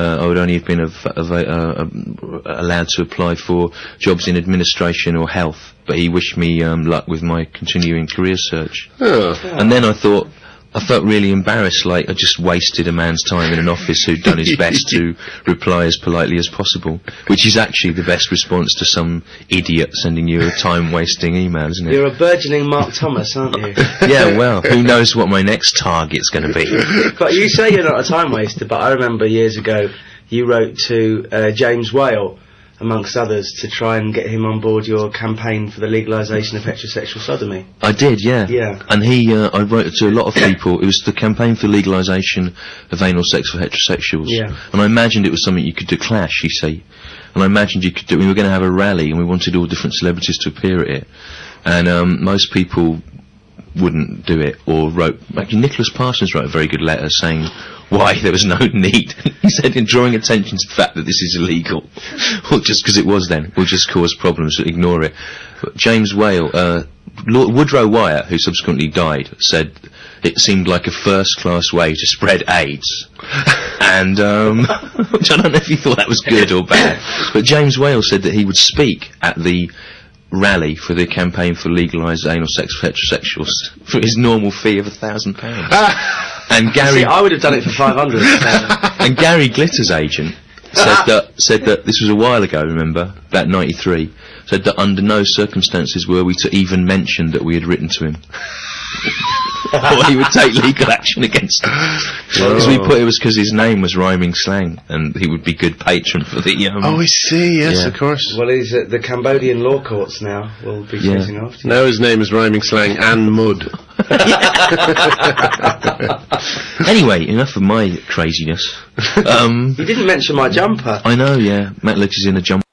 allowed to apply for jobs in administration or health. But he wished me luck with my continuing career search. And then I felt really embarrassed, like I just wasted a man's time in an office who'd done his best to reply as politely as possible, which is actually the best response to some idiot sending you a time-wasting email, isn't it? You're a burgeoning Mark Thomas, aren't you? Yeah, well, who knows what my next target's going to be. But you say you're not a time-waster, but I remember years ago you wrote to James Whale, amongst others, to try and get him on board your campaign for the legalisation of heterosexual sodomy. I did, yeah. Yeah. And I wrote to a lot of people. It was the campaign for legalisation of anal sex for heterosexuals. Yeah. And I imagined it was something you could do, Clash, you see. And I imagined you could do, we were going to have a rally and we wanted all different celebrities to appear at it. And most people wouldn't do it, or wrote, actually Nicholas Parsons wrote a very good letter saying why there was no need. He said, in drawing attention to the fact that this is illegal, well, just because it was then, will just cause problems, so ignore it. But James Whale, Lord Woodrow Wyatt, who subsequently died, said it seemed like a first-class way to spread AIDS. And, which I don't know if you thought that was good or bad, but James Whale said that he would speak at the rally for the campaign for legalised anal sex for heterosexuals for his normal fee of £1,000. And Gary... See, I would have done it for 500. And Gary Glitter's agent said that this was a while ago, remember, about 93, said that under no circumstances were we to even mention that we had written to him. Or he would take legal action against him. Because we put it was because his name was rhyming slang, and he would be good patron for the. I see. Yes, of course. Well, he's at the Cambodian law courts now. We'll be facing after. Now his name is rhyming slang and mud. Anyway, enough of my craziness. You didn't mention my jumper. I know. Yeah, Matt Litch is in a jumper.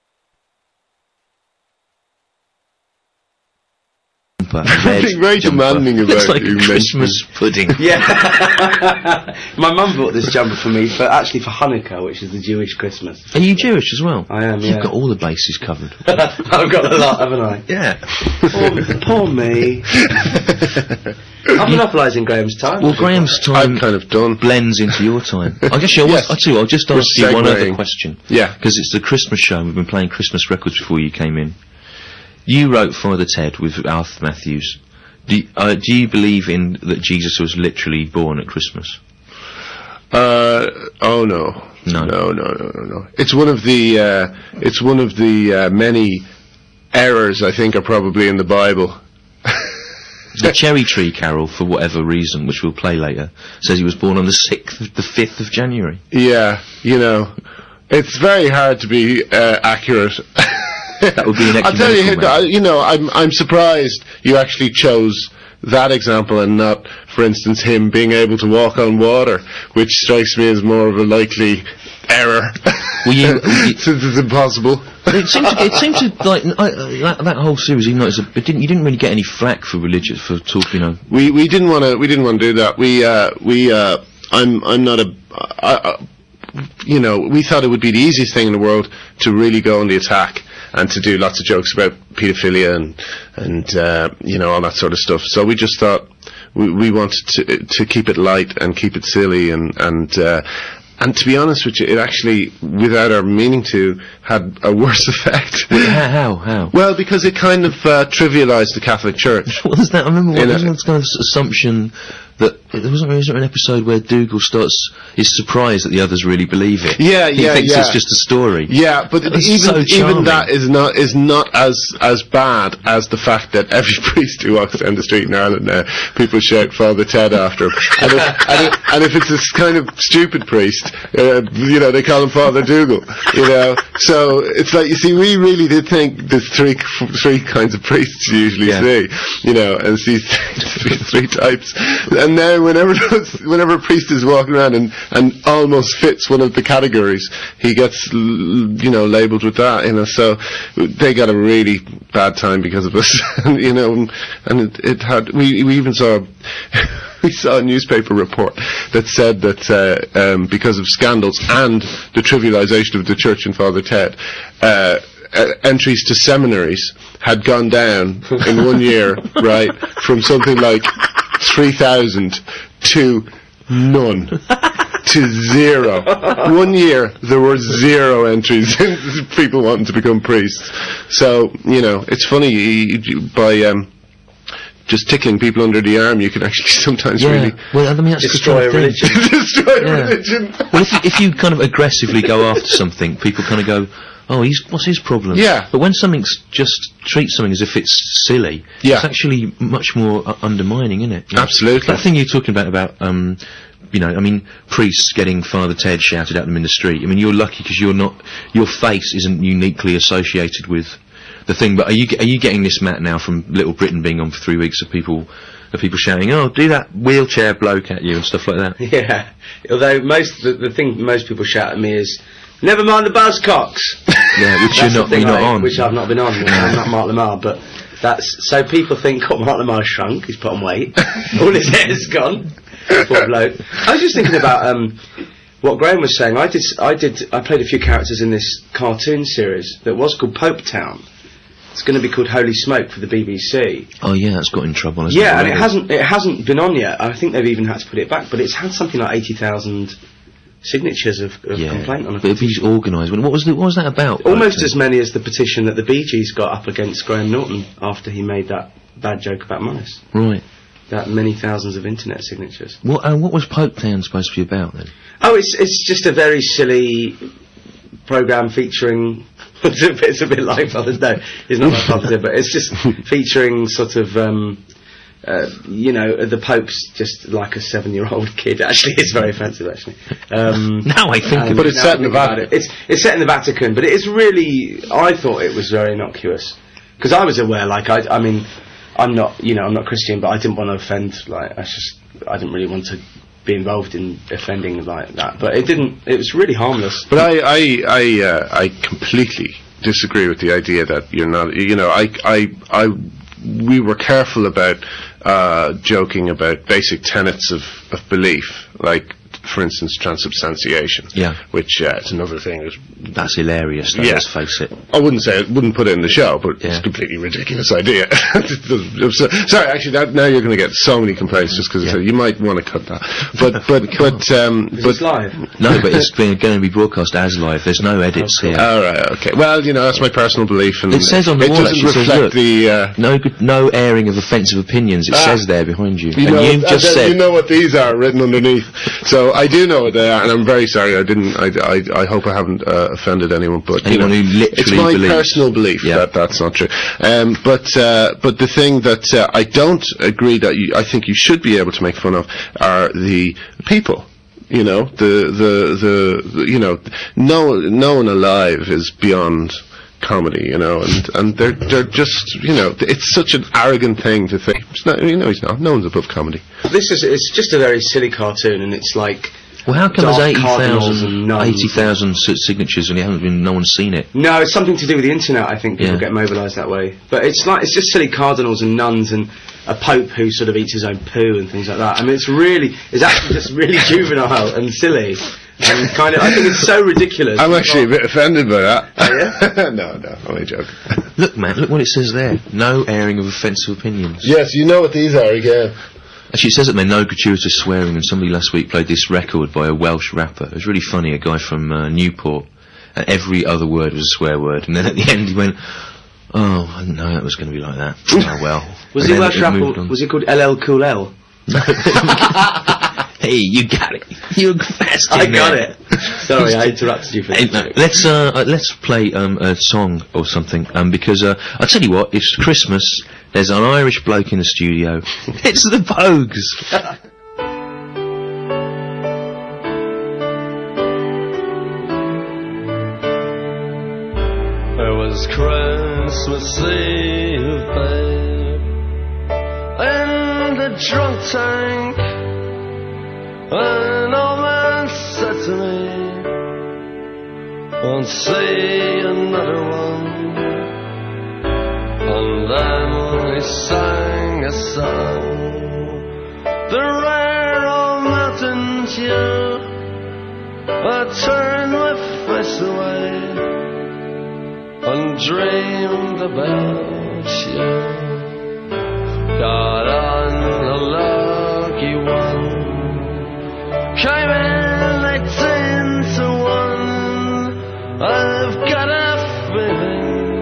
Something very demanding about looks like you, a Christmas pudding. Yeah. My mum bought this jumper for me for Hanukkah, which is the Jewish Christmas. Are you Jewish as well? I am, You've got all the bases covered. I've got a lot, haven't I? Yeah. Poor me. I'm monopolising Graham's time. Well, Graham's time I'm kind of done. blends into your time. I guess I'll tell you, I'll just ask you one other question. Yeah. Because it's the Christmas show, and we've been playing Christmas records before you came in. You wrote Father Ted with Arthur Matthews. Do you believe in that Jesus was literally born at Christmas? Oh no. No. It's one of the many errors I think are probably in the Bible. The Cherry Tree Carol, for whatever reason, which we'll play later, says he was born on the 5th of January. Yeah, it's very hard to be accurate. That would be an I'll tell you, I'm surprised you actually chose that example and not, for instance, him being able to walk on water, which strikes me as more of a likely error. Since it's impossible. It seems to like that whole series. Even though you didn't really get any flack for talking. We didn't want to do that. I'm not a. We thought it would be the easiest thing in the world to really go on the attack and to do lots of jokes about paedophilia and all that sort of stuff. So we just thought we wanted to keep it light and keep it silly and to be honest with you, it actually, without our meaning to, had a worse effect. How? Well, because it kind of trivialised the Catholic Church. What was that? I remember wasn't this kind of assumption that there wasn't an episode where Dougal is surprised that the others really believe it. He thinks it's just a story. Yeah, but even that is not as bad as the fact that every priest who walks down the street in Ireland now, people shout Father Ted after him. and if it's this kind of stupid priest, they call him Father Dougal. So it's like, you see, we really did think there's three kinds of priests you usually see, and see three types. And now whenever a priest is walking around and almost fits one of the categories, he gets, labelled with that, so they got a really bad time because of us, and it had, we even saw, we saw a newspaper report that said that, because of scandals and the trivialisation of the church and Father Ted, entries to seminaries had gone down in 1 year, right, from something like 3,000 to none. To 0. 1 year, there were 0 entries. People wanting to become priests. So, it's funny, by just tickling people under the arm, you can actually sometimes really that's destroy a religion. Destroy a religion. Well, if you kind of aggressively go after something, people kind of go, what's his problem? Yeah. But when something's just treats something as if it's silly, it's actually much more undermining, isn't it? Absolutely. That thing you're talking about, priests getting Father Ted shouted at them in the street. I mean, you're lucky because your face isn't uniquely associated with the thing. But are you getting this, Matt, now from Little Britain being on for 3 weeks of people shouting, do that wheelchair bloke at you and stuff like that? Yeah. Although the thing most people shout at me is, never mind the buzzcocks. Yeah, which you're not on. Which I've not been on. I'm not Mark Lamar, but that's so people think, Mark Lamar's shrunk. He's put on weight. All his hair's gone. Poor bloke. I was just thinking about what Graham was saying. I played a few characters in this cartoon series that was called Pope Town, It's going to be called Holy Smoke for the BBC. Oh yeah, that's got in trouble. Hasn't Yeah, it? and it hasn't been on yet. I think they've even had to put it back, but it's had something like 80,000 signatures of complaint on it. But if he's organised, what was that about? Almost as many as the petition that the Bee Gees got up against Graham Norton after he made that bad joke about mice. Right. That many thousands of internet signatures. What was Pope Town supposed to be about then? Oh, it's just a very silly programme featuring. It's a bit like Father's Day. It's not like Father's Day, but it's just featuring sort of. The Pope's just like a 7-year-old kid. Actually, it's very offensive. Actually, now I think, but it's set in the Vatican. It's set in the Vatican, but it is really. I thought it was very innocuous because I was aware. Like I mean, I'm not Christian, but I didn't want to offend. Like I didn't really want to be involved in offending like that. But it didn't. It was really harmless. But I completely disagree with the idea that you're not. We were careful about joking about basic tenets of belief, like, for instance, transubstantiation. Yeah. Which is another thing. That's hilarious, though, let's face it. I wouldn't put it in the show, but it's a completely ridiculous idea. Sorry, actually, now you're going to get so many complaints just because you might want to cut that. But it's live? No, but it's going to be broadcast as live. There's no edits here. All right, okay. Well, that's my personal belief, and it says on the wall, doesn't reflect no airing of offensive opinions. It says there behind you. You've just said, you know what these are written underneath. So I do know what they are, and I'm very sorry. I hope I haven't offended anyone, but anyone who literally it's my believes. Personal belief that that's not true. But the thing that I don't agree that I think you should be able to make fun of are the people. No one alive is beyond comedy, and they're just, it's such an arrogant thing to think. It's not, he's not. No one's above comedy. It's just a very silly cartoon, and it's like. Well, how come there's 80,000 signatures and no one's seen it? No, it's something to do with the internet. I think people get mobilised that way. But it's just silly cardinals and nuns and a pope who sort of eats his own poo and things like that. I mean, it's actually just really juvenile and silly. And kind of, I think it's so ridiculous. I'm actually a bit offended by that. Oh, yeah? No, I'm only joking. Look, man, look what it says there. No airing of offensive opinions. Yes, you know what these are again. Actually, it says that there's no gratuitous swearing, and somebody last week played this record by a Welsh rapper. It was really funny, a guy from Newport, and every other word was a swear word, and then at the end he went, oh, I didn't know that was going to be like that. Oh, well. Was he a Welsh rapper? Was it called LL Cool L? Hey, you got it. You were fast. I got it. Sorry, I interrupted you for that. Let's play a song or something, because I'll tell you what, it's Christmas, there's an Irish bloke in the studio, it's the Pogues. It was Christmas Eve, babe, in the drunk tank. An old man said to me, won't see another one. And then he sang a song, the rare old mountain tune. I turned my face away and dreamed about you. Got on a lucky one, came in late 10 to 1. I've got a feeling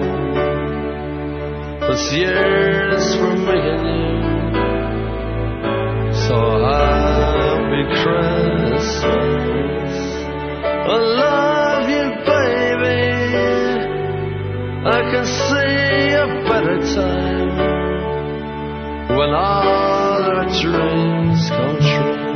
this year's for me and you. So happy Christmas, I love you, baby. I can see a better time when all our dreams come true.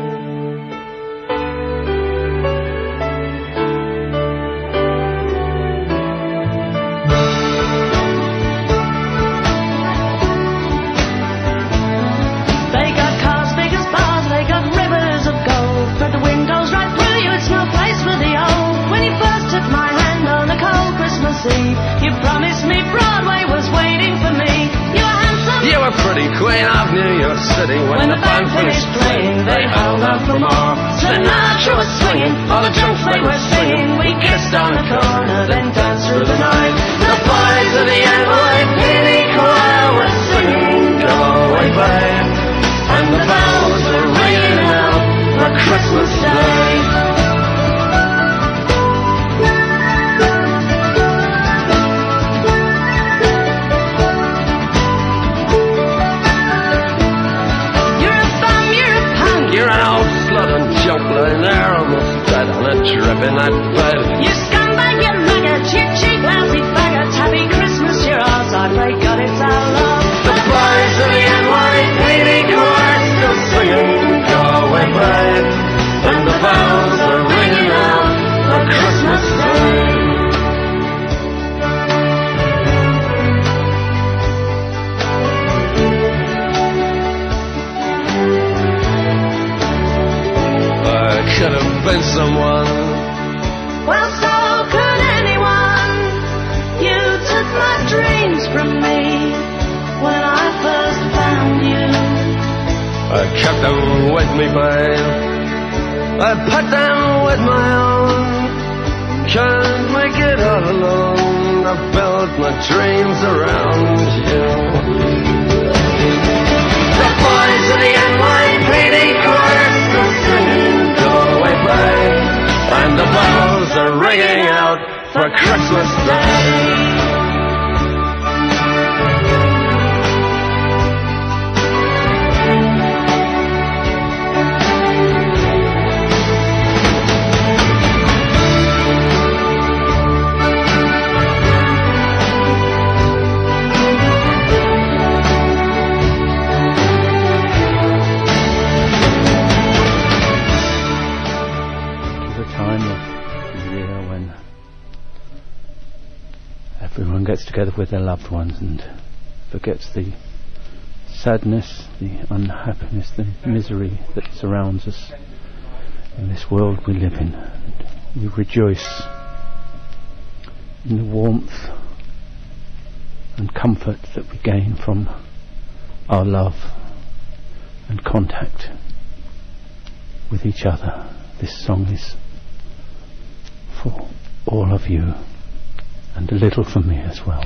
You promised me Broadway was waiting for me. You were handsome. You were pretty queen of New York City. When the band finished playing, they held out for more. Sinatra was swinging, all the drunks they were singing. We kissed on the corner, then danced through the night. The boys of the NYPD a trip in that bed. You scumbag, you maggot, you cheap, lousy faggot. Happy Christmas, you're ours. I pray God it's our love. The boys of the NYPD chorus still singing Galway Bride, and the bells are ringing out for Christmas Day. Could have been someone. Well, so could anyone. You took my dreams from me when I first found you. I kept them with me, babe. I put them with my own. Can't make it all alone. I built my dreams around you. The boys of the NYPD chorus are singing Galway Bay, and the bells are ringing out for Christmas Day. Everyone gets together with their loved ones and forgets the sadness, the unhappiness, the misery that surrounds us in this world we live in. And we rejoice in the warmth and comfort that we gain from our love and contact with each other. This song is for all of you, and a little for me as well.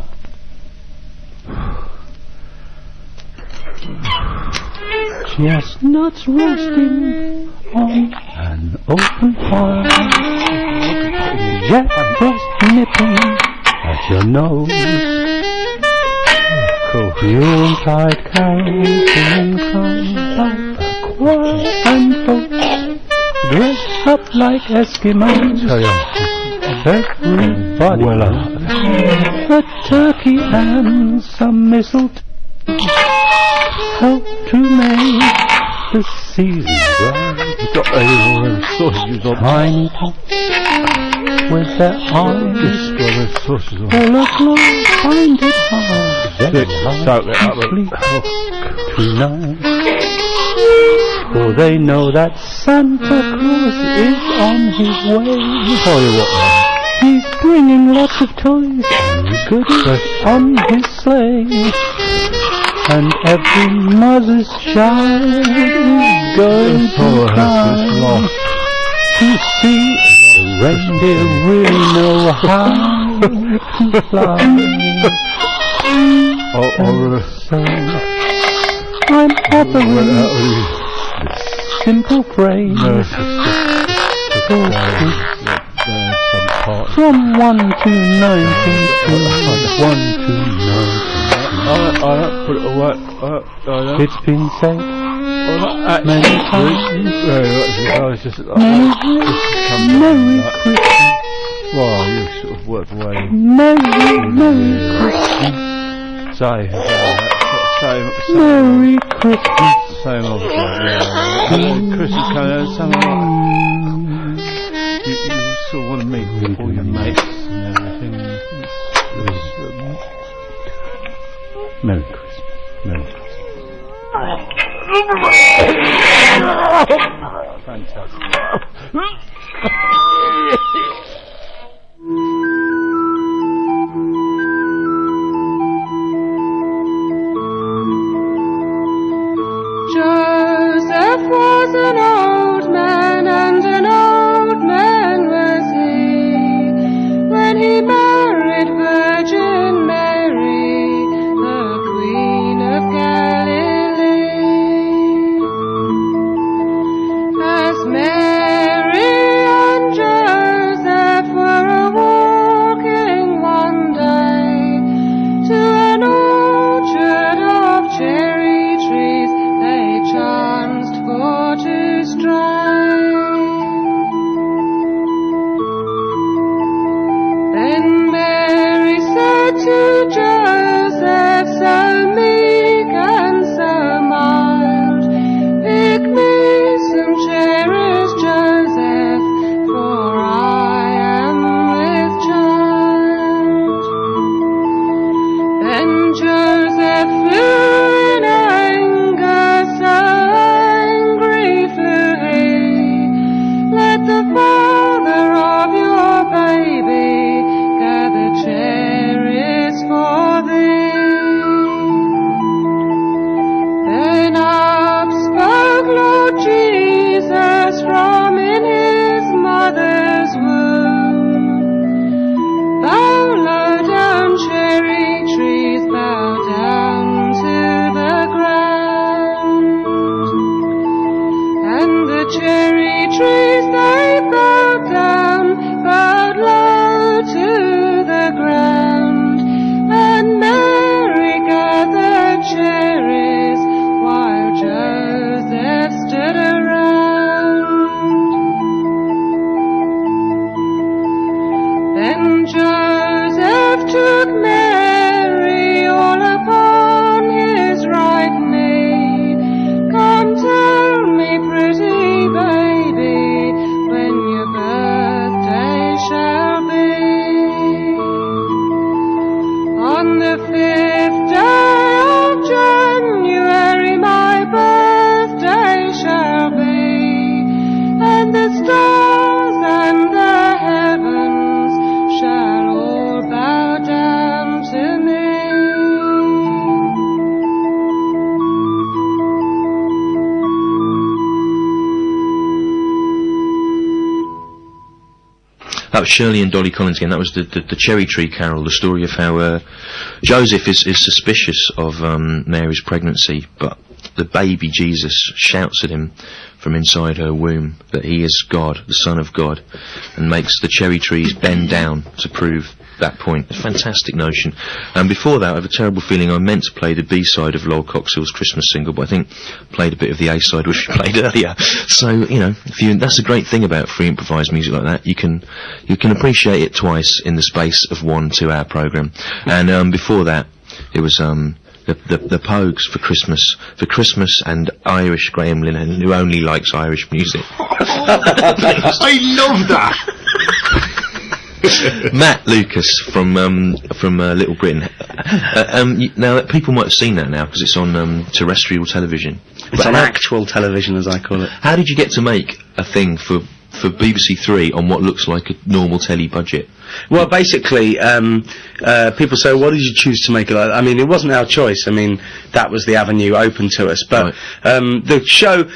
Chestnuts roasting on an open fire, Jack Frost nipping at your nose, Yuletide carols singing from like a choir, and folks dressed up like Eskimos. Everybody a turkey and some mistletoe help to make the season bright. Tiny tots with their eyes full of glory find it hard to sleep tonight. For they know that Santa Claus is on his way. Tell you what, he's bringing lots of toys and goodies on his sleigh, and every mother's child is going to cry to see the reindeer really know how to fly. So I'm offering this simple phrase from 1 to 19, 1 to 19. Put it away. It's been said many times. Merry Christmas. Well, you sort of worked away. Merry Christmas. Merry Christmas. Same old Christmas coming out, something like you sort of want to meet all your mates and everything. Merry Christmas. Merry Christmas. Fantastic. Joseph was an old man, and an old man was he, when he married Virgin Mary, the Queen of Galilee. As Mary and Joseph On the 5th day of January my birthday shall be, and the stars and the heavens shall all bow down to me. That was Shirley and Dolly Collins again. That was the Cherry Tree Carol, the story of how Joseph is suspicious of Mary's pregnancy, but the baby Jesus shouts at him from inside her womb that he is God, the Son of God, and makes the cherry trees bend down to prove that point. A fantastic notion. And before that, I have a terrible feeling I meant to play the B-side of Lowell Coxhill's Christmas single, but I think I played a bit of the A-side which we played earlier. So, you know, that's a great thing about free improvised music like that. You can appreciate it twice in the space of 1 2-hour programme. And before that, it was the Pogues for Christmas and Irish Graham Linehan, who only likes Irish music. I love that. Matt Lucas from Little Britain. Now people might have seen that now because it's on terrestrial television. It's on actual television, as I call it. How did you get to make a thing for BBC Three on what looks like a normal telly budget? Well, basically, people say, "Why did you choose to make it like that?" I mean, it wasn't our choice. I mean, that was the avenue open to us. But the show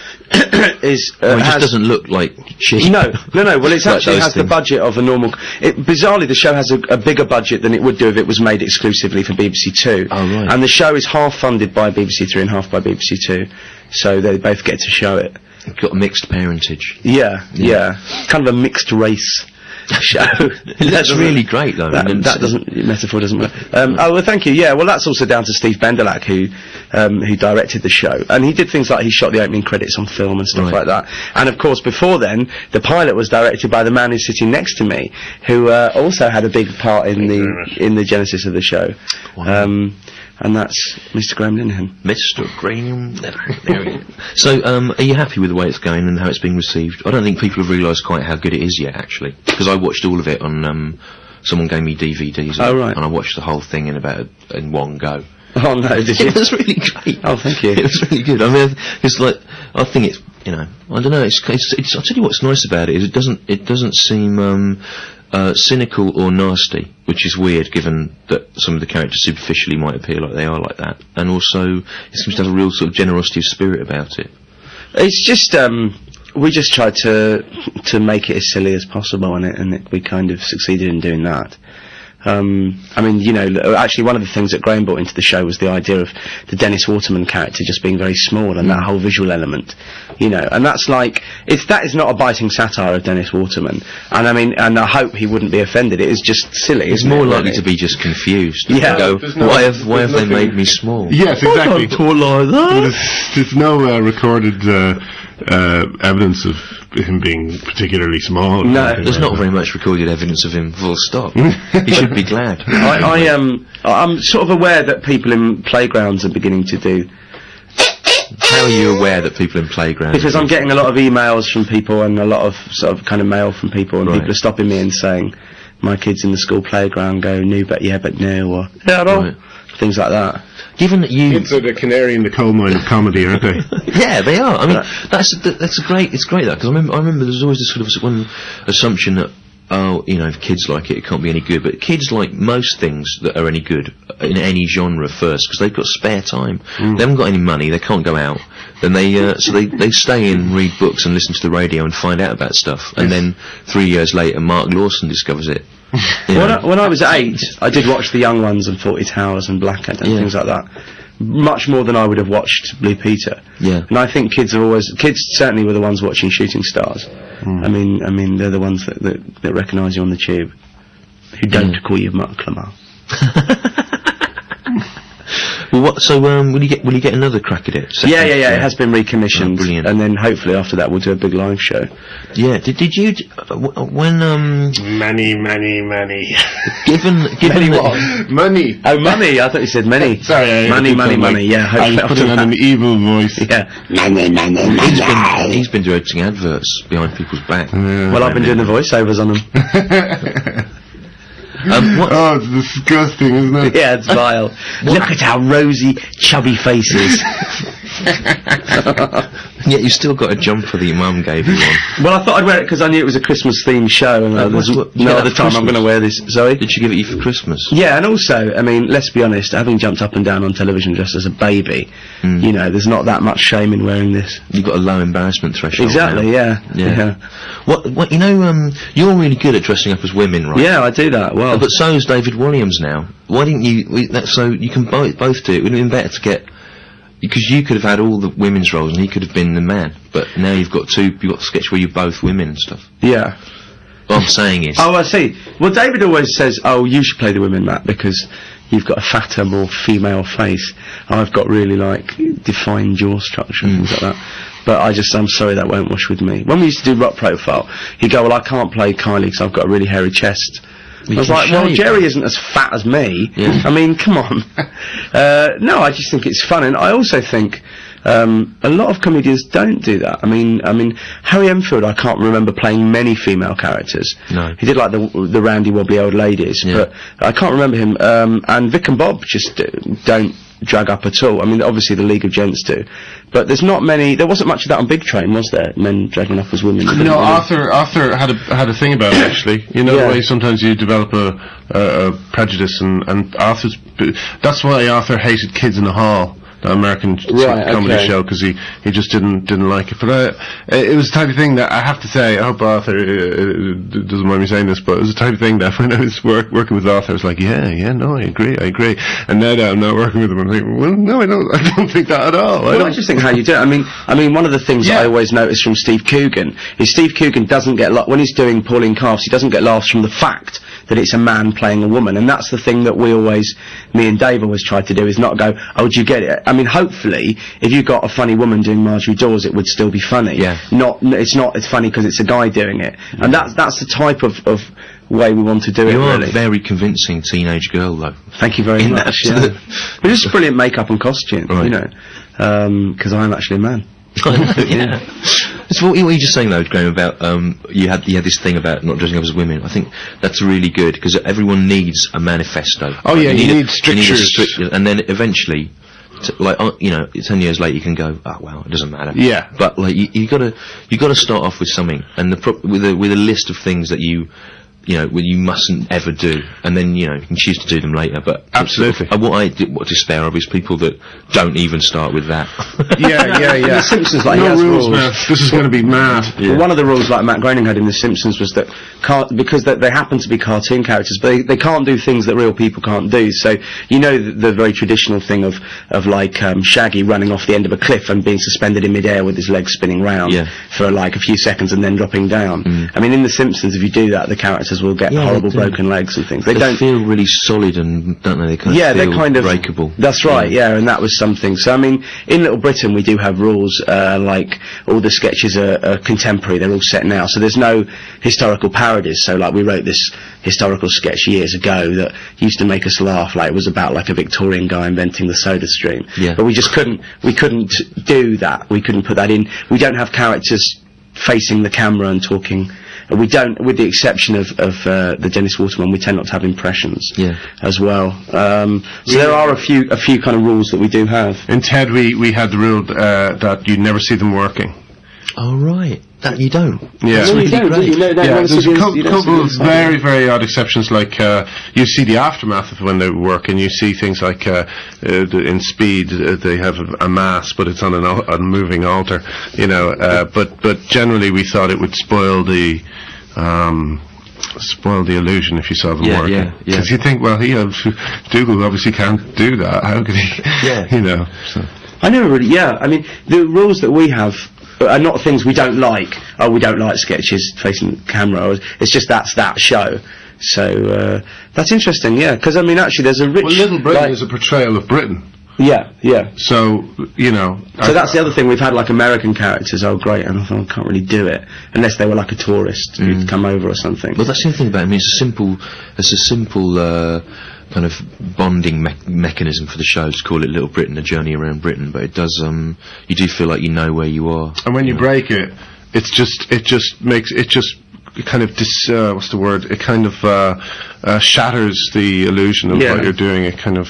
is it just doesn't look like cheap. No. Well, it like actually has the budget of a normal. Bizarrely, the show has a bigger budget than it would do if it was made exclusively for BBC Two. Oh, right. And the show is half funded by BBC Three and half by BBC Two, so they both get to show it. You've got mixed parentage. Yeah. Kind of a mixed race show. That's really great, though. Metaphor doesn't work. Oh, well, thank you. Yeah, well, that's also down to Steve Bendelak, who directed the show, and he did things like he shot the opening credits on film and stuff like that. And of course, before then, the pilot was directed by the man who's sitting next to me, who also had a big part in the genesis of the show. Wow. And that's Mr. Graham Linehan. Mr. Graham Linehan. So, are you happy with the way it's going and how it's being received? I don't think people have realised quite how good it is yet, actually. Because I watched all of it on, someone gave me DVDs. Right. And I watched the whole thing in one go. Oh, no, did you? It was really great. Oh, thank you. It was really good. I mean, it's like, I think it's, you know, I don't know, it's I'll tell you what's nice about it is it doesn't seem, cynical or nasty, which is weird given that some of the characters superficially might appear like they are like that, and also it seems to have a real sort of generosity of spirit about it. It's just we just tried to make it as silly as possible, and we kind of succeeded in doing that. I mean, you know, actually one of the things that Graham brought into the show was the idea of the Dennis Waterman character just being very small and that whole visual element, you know, and that's like, that is not a biting satire of Dennis Waterman, and I mean, and I hope he wouldn't be offended. It is just silly. It's more likely to be just confused. Yeah. Go, why have they made me small? Yes, exactly. I can't talk like that. There's no recorded evidence of him being particularly small. No, there's not very much recorded evidence of him, full stop. He should be glad. I'm sort of aware that people in playgrounds are beginning to do. How are you aware that people in playgrounds? Because I'm getting a lot of emails from people and a lot of sort of kind of mail from people, and people are stopping me and saying, my kids in the school playground go, no, but yeah, but no, or things like that. Given that you... Kids are the canary in the coal mine of comedy, aren't they? Yeah, they are. I mean, that's great. It's great, that, because I remember there's always this sort of one assumption that, oh, you know, if kids like it can't be any good. But kids like most things that are any good in any genre first, because they've got spare time. They haven't got any money. They can't go out. Then they stay in, read books, and listen to the radio and find out about stuff. And then 3 years later, Mark Lawson discovers it. When I was 8, I did watch The Young Ones and 40 Towers and Blackhead and things like that. Much more than I would have watched Blue Peter. Yeah. And I think kids certainly were the ones watching Shooting Stars. I mean, they're the ones that recognise you on the tube, who don't call you Mark Lamar. Well, will you get another crack at it? Yeah. It has been recommissioned. Oh, brilliant. And then hopefully after that we'll do a big live show. Yeah. Did you when Many. Given Money. Oh, money! I thought you said many. Sorry, money. Yeah. I put it on an evil voice. Yeah. He's been directing adverts behind people's back. Well, I've been doing the voiceovers on them. Oh, it's disgusting, isn't it? Yeah, it's vile. Look at our rosy, chubby faces. Yet you still got a jumper that your mum gave you on. Well, I thought I'd wear it because I knew it was a Christmas-themed show, and there's no other time I'm going to wear this. Sorry? Did she give it you for Christmas? Yeah, and also, I mean, let's be honest, having jumped up and down on television just as a baby, you know, there's not that much shame in wearing this. You've got a low embarrassment threshold. Exactly, now. yeah. What, you know, you're really good at dressing up as women, right? Yeah, I do that well. But so is David Williams now. Why didn't you, so you can both do it. Wouldn't it have been better to get, because you could have had all the women's roles and he could have been the man, but now you've got a sketch where you're both women and stuff. Yeah. What I'm saying is... Oh, I see. Well, David always says, oh, you should play the women, Matt, because you've got a fatter, more female face. I've got really, like, defined jaw structure and things like that. But I'm sorry, that won't wash with me. When we used to do Rock Profile, he'd go, well, I can't play Kylie because I've got a really hairy chest. I was like, well, Jerry isn't as fat as me. Yeah. I mean, come on. No, I just think it's fun. And I also think a lot of comedians don't do that. I mean, Harry Enfield, I can't remember playing many female characters. No. He did, like, the roundy, wobbly old ladies. Yeah. But I can't remember him. And Vic and Bob just don't drag up at all. I mean, obviously the League of Gents do. But there wasn't much of that on Big Train, was there? Men dragging up as women. No, Arthur had a thing about it, actually. You know, the way sometimes you develop a prejudice, and Arthur's... That's why Arthur hated Kids in the Hall, the American comedy show, because he just didn't like it. But it was the type of thing that, I have to say, I hope Arthur doesn't mind me saying this, but it was the type of thing that when I was working with Arthur, I was like, no, I agree. And now that I'm not working with him, I'm thinking, well, no, I don't think that at all. I just think how you do it. I mean, one of the things I always notice from Steve Coogan is Steve Coogan doesn't get when he's doing Pauline Calves, he doesn't get laughs from the fact that it's a man playing a woman, and that's the thing that me and Dave always try to do, is not go, oh, do you get it? I mean, hopefully, if you got a funny woman doing Marjorie Dawes, it would still be funny. Yeah. It's funny because it's a guy doing it. And that's the type of way we want to do it, really. You are a very convincing teenage girl, though. Thank you very much. But it's just brilliant makeup and costume, you know, because I'm actually a man. Yeah. So what you're just saying, though, Graham, about you had this thing about not dressing up as women. I think that's really good, because everyone needs a manifesto. Oh, yeah, you need strictures. And then eventually, 10 years later you can go, oh well, it doesn't matter. Yeah. But like you gotta start off with something, and with a list of things that you mustn't ever do, and then you can choose to do them later. But absolutely, what I despair of is people that don't even start with that. Yeah. In The Simpsons, like, no rules, man. This is going to be mad. Yeah. Well, one of the rules, like Matt Groening had in The Simpsons, was that because they happen to be cartoon characters, but they can't do things that real people can't do. So the very traditional thing of like Shaggy running off the end of a cliff and being suspended in midair with his legs spinning round for like a few seconds and then dropping down. I mean, in The Simpsons, if you do that, the characters will get horrible broken legs and things. They don't feel really solid, and don't they? They're kind of breakable. That's right. Yeah, and that was something. So I mean, in Little Britain, we do have rules. Like all the sketches are contemporary. They're all set now, so there's no historical parodies. So like we wrote this historical sketch years ago that used to make us laugh. Like it was about like a Victorian guy inventing the soda stream. Yeah. But we just couldn't do that. We couldn't put that in. We don't have characters facing the camera and talking. We don't, with the exception of the Dennis Waterman, we tend not to have impressions as well. So there are a few kind of rules that we do have. In TED, we had the rule that you never see them working. Oh, right. That you don't. Yeah. That's really great. There's a couple of very, very odd exceptions, like you see the aftermath of when they work, and you see things like in Speed they have a mass, but it's on a moving altar, but generally we thought it would spoil the illusion if you saw them working. Because you think, well, Dougal obviously can't do that. How could he? Yeah. So. I never really. Yeah. I mean, the rules that we have are not things we don't like. Oh, we don't like sketches facing the camera. It's just that's that show. So that's interesting. Yeah. Because I mean, actually, there's a rich. Well, Little Britain is a portrayal of Britain. Yeah. So, So that's the other thing, we've had like American characters, oh great, and I thought, I can't really do it, unless they were like a tourist who'd come over or something. Well, that's the thing about it, I mean, it's a simple kind of bonding mechanism for the show to call it Little Britain, a journey around Britain, but it does, you do feel like you know where you are. And when you break it, it just kind of what's the word? It kind of shatters the illusion of what you're doing. It kind of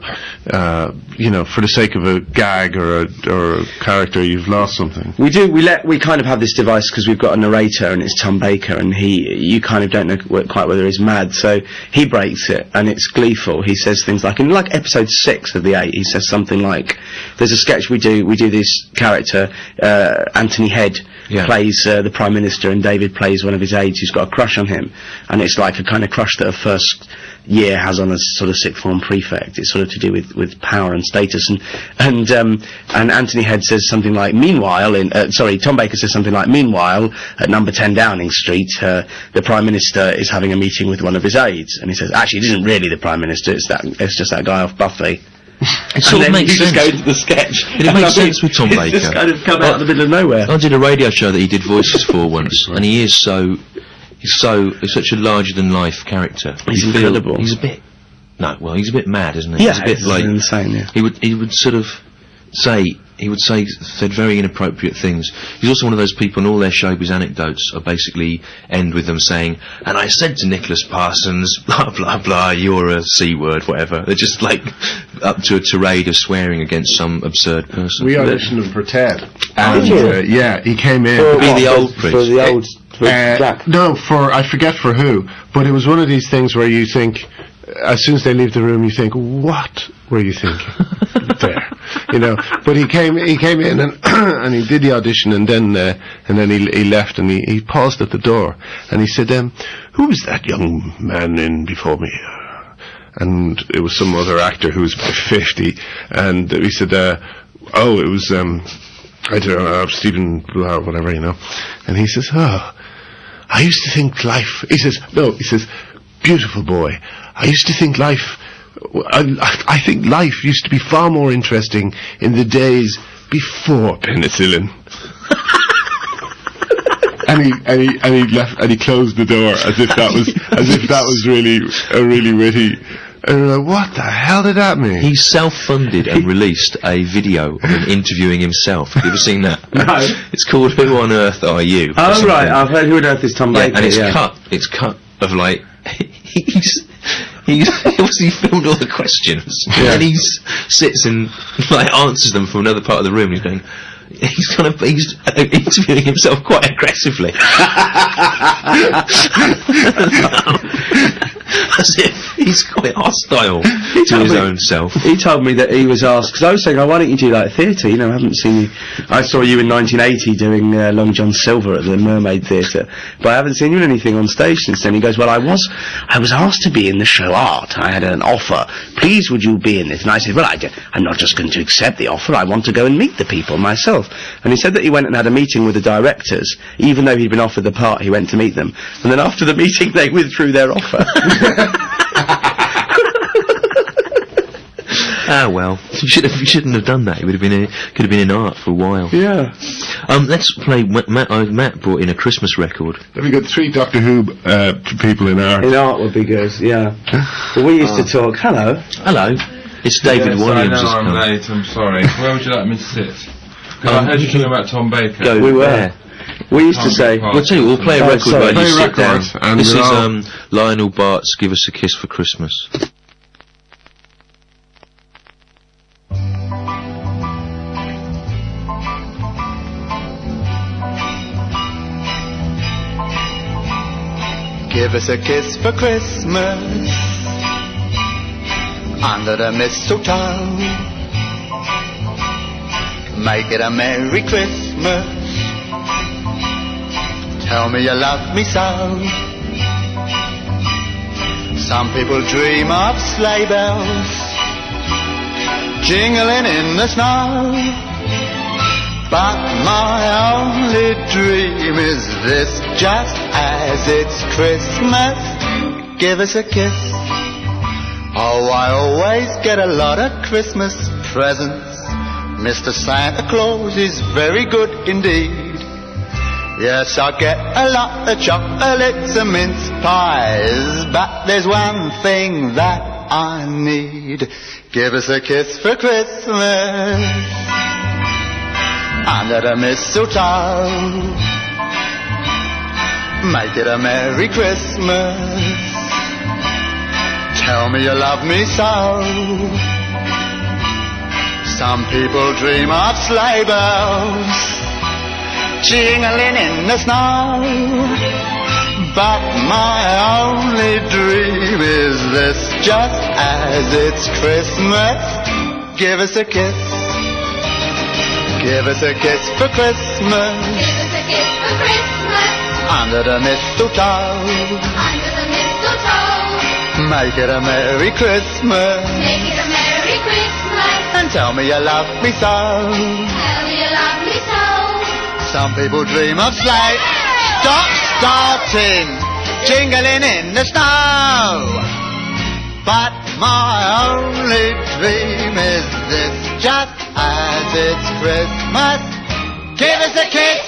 for the sake of a gag or a character, you've lost something. We kind of have this device because we've got a narrator and it's Tom Baker, and you kind of don't know quite whether he's mad, so he breaks it and it's gleeful. He says things like, in like episode 6 of the 8, he says something like, there's a sketch we do this character, Anthony Head plays the Prime Minister, and David plays one of his aides who's got a crush on him, and it's like a kind of crush that a first year has on a sort of sixth form prefect. It's sort of to do with power and status, and Anthony Head says something like, meanwhile, Tom Baker says something like, meanwhile, at number 10 Downing Street, the Prime Minister is having a meeting with one of his aides, and he says, actually, it isn't really the Prime Minister, it's just that guy off Buffy. It sort of makes sense. Just go into the sketch. It makes sense with Tom Baker. It's just kind of come out of the middle of nowhere. I did a radio show that he did voices for once, and he's such a larger-than-life character. He's incredible. He's a bit mad, isn't he? Yeah, he's a bit like insane. Yeah. He would say said very inappropriate things. He's also one of those people, and all their showbiz anecdotes are basically end with them saying, "And I said to Nicholas Parsons, blah blah blah, you're a C-word, whatever." They're just like up to a tirade of swearing against some absurd person. We auditioned him for Ted. And he came in. For the old priest. Jack. No, I forget for who, but it was one of these things where you think, as soon as they leave the room, you think, what were you thinking? There, But he came in and and he did the audition, and then he left, and he paused at the door, and he said, "Who was that young man in before me?" And it was some other actor who was about 50, and he said, "Oh, it was I don't know, Stephen or whatever, And he says, "Oh, I used to think life." He says, "Beautiful boy, I used to think life. I think life used to be far more interesting in the days before penicillin." and he left, and he closed the door as if that was really witty. And we're like, what the hell did that mean? He self-funded and released a video of him interviewing himself. Have you ever seen that? No. It's called "Who on Earth Are You?" Oh right, I've heard "Who on Earth is Tom Baker?" And it's cut of like he's obviously filmed all the questions, and he sits and like answers them from another part of the room. He's going. He's interviewing himself quite aggressively. As if he's quite hostile to his own self. He told me that he was asked, because I was saying, why don't you do like theatre? I haven't seen you. I saw you in 1980 doing Long John Silver at the Mermaid Theatre, but I haven't seen you in anything on stage since then. He goes, well, I was asked to be in the show Art. I had an offer. Please, would you be in this? And I said, well, I'm not just going to accept the offer. I want to go and meet the people myself. And he said that he went and had a meeting with the directors. Even though he'd been offered the part, he went to meet them. And then after the meeting, they withdrew their offer. Well, you shouldn't have done that. It could have been in art for a while. Yeah. Let's play. Matt brought in a Christmas record. Have we got 3 Doctor Who people in art? In art would be good. Yeah. Well, we used to talk. Hello. It's David Williams. I know I'm late. I'm sorry. Where would you like me to sit? Because I heard you talking about Tom Baker. We were. We used to say. We'll tell you. We'll play a record while you sit down. This is Lionel Bart's "Give Us a Kiss for Christmas." Give us a kiss for Christmas under the mistletoe. Make it a Merry Christmas. Tell me you love me so. Some people dream of sleigh bells jingling in the snow, but my only dream is this, just as it's Christmas, give us a kiss. Oh, I always get a lot of Christmas presents. Mr. Santa Claus is very good indeed. Yes, I get a lot of chocolates and mince pies, but there's one thing that I need. Give us a kiss for Christmas under the mistletoe. Make it a Merry Christmas. Tell me you love me so. Some people dream of sleigh bells jingling in the snow, but my only dream is this: just as it's Christmas, give us a kiss. Give us a kiss for Christmas. Give us a kiss for Christmas. Under the mistletoe. Under the mistletoe. Make it a Merry Christmas. Make it a Merry Christmas. And tell me you love me so. Tell me you love me so. Some people dream of sleigh. Stop starting, jingling in the snow. But my only dream is this: just as it's Christmas, give us a kiss.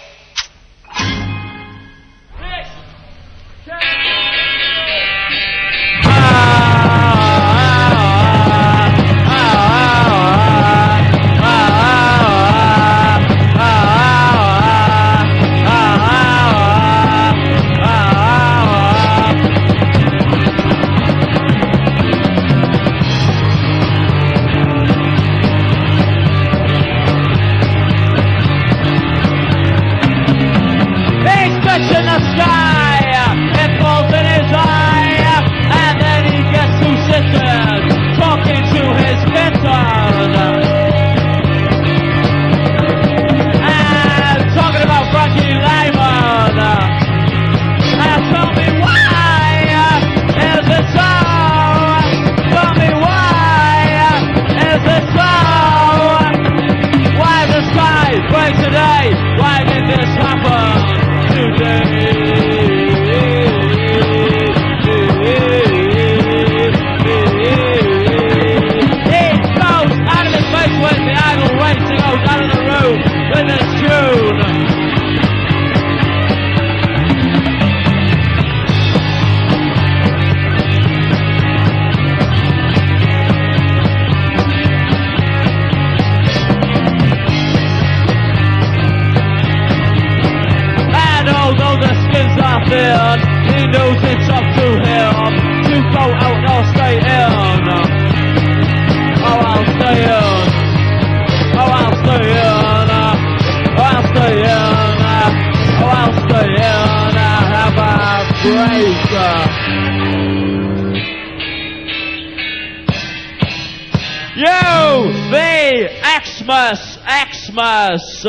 Xmas.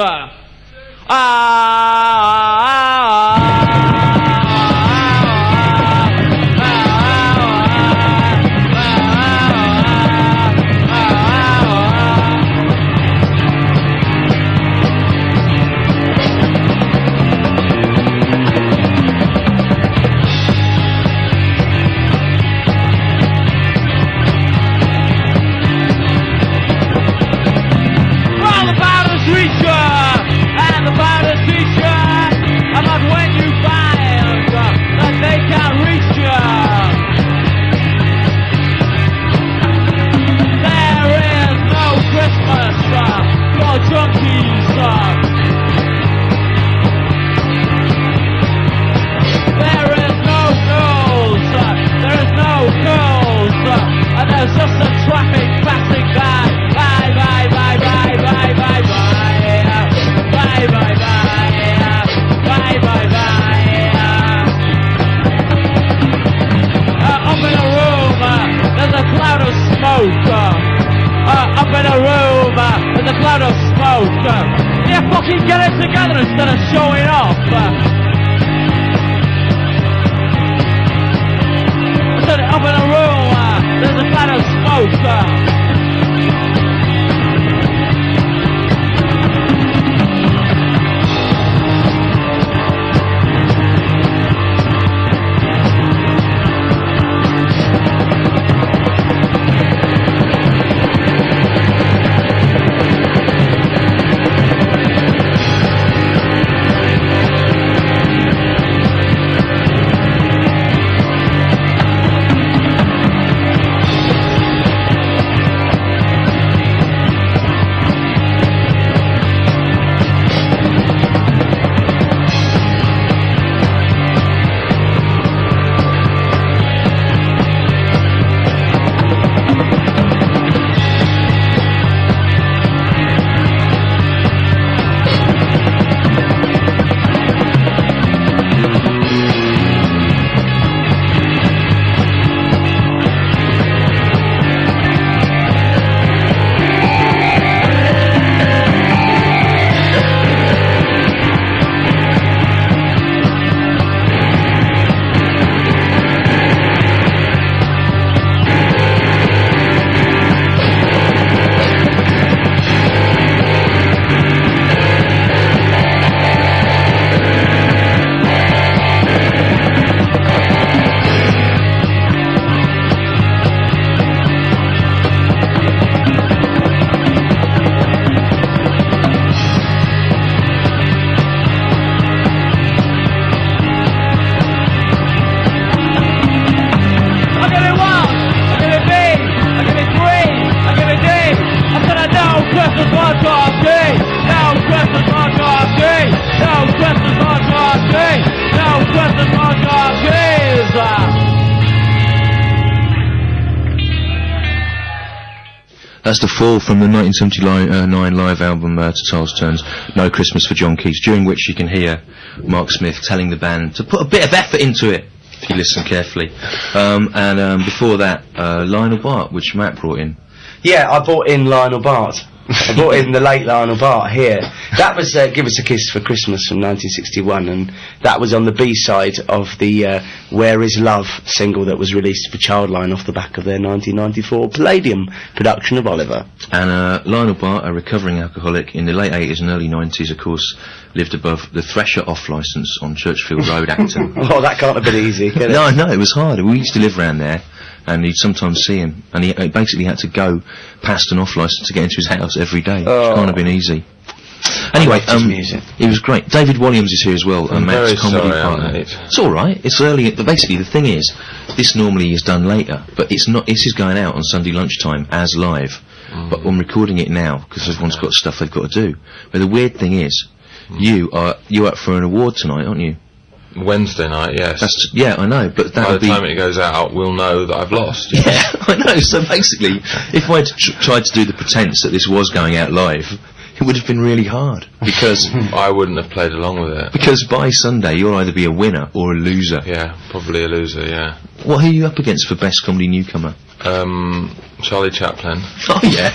That's The Fall from the 1979 live album To Tails Turns, No Christmas for John Keats, during which you can hear Mark Smith telling the band to put a bit of effort into it, if you listen carefully. And before that, Lionel Bart, which Matt brought in. Yeah, I brought in Lionel Bart. I brought in the late Lionel Bart here. That was Give Us a Kiss for Christmas from 1961, and that was on the B-side of the Where Is Love single that was released for Childline off the back of their 1994 Palladium production of Oliver. And Lionel Bart, a recovering alcoholic in the late 80s and early 90s, of course, lived above the Thresher off licence on Churchfield Road, Acton. Oh, that can't have been easy, can it? No, it was hard. We used to live around there, and you'd sometimes see him, and he basically had to go past an off licence to get into his house every day. Oh. Which can't have been easy. Anyway, music. He was great. David Williams is here as well, I'm Matt's very comedy sorry, partner. mate. It's all right. It's early. But basically, the thing is, this normally is done later, but it's not. This is going out on Sunday lunchtime as live. But I'm recording it now because everyone's got stuff they've got to do. But the weird thing is, you're up for an award tonight, aren't you? Wednesday night, yes. Yeah, I know, but by the time it goes out, we'll know that I've lost. Yeah, I know. So basically, if I'd tried to do the pretense that this was going out live, it would have been really hard, because I wouldn't have played along with it. Because by Sunday you'll either be a winner or a loser. Yeah, probably a loser. Yeah. What are you up against for best comedy newcomer? Charlie Chaplin. Oh yeah.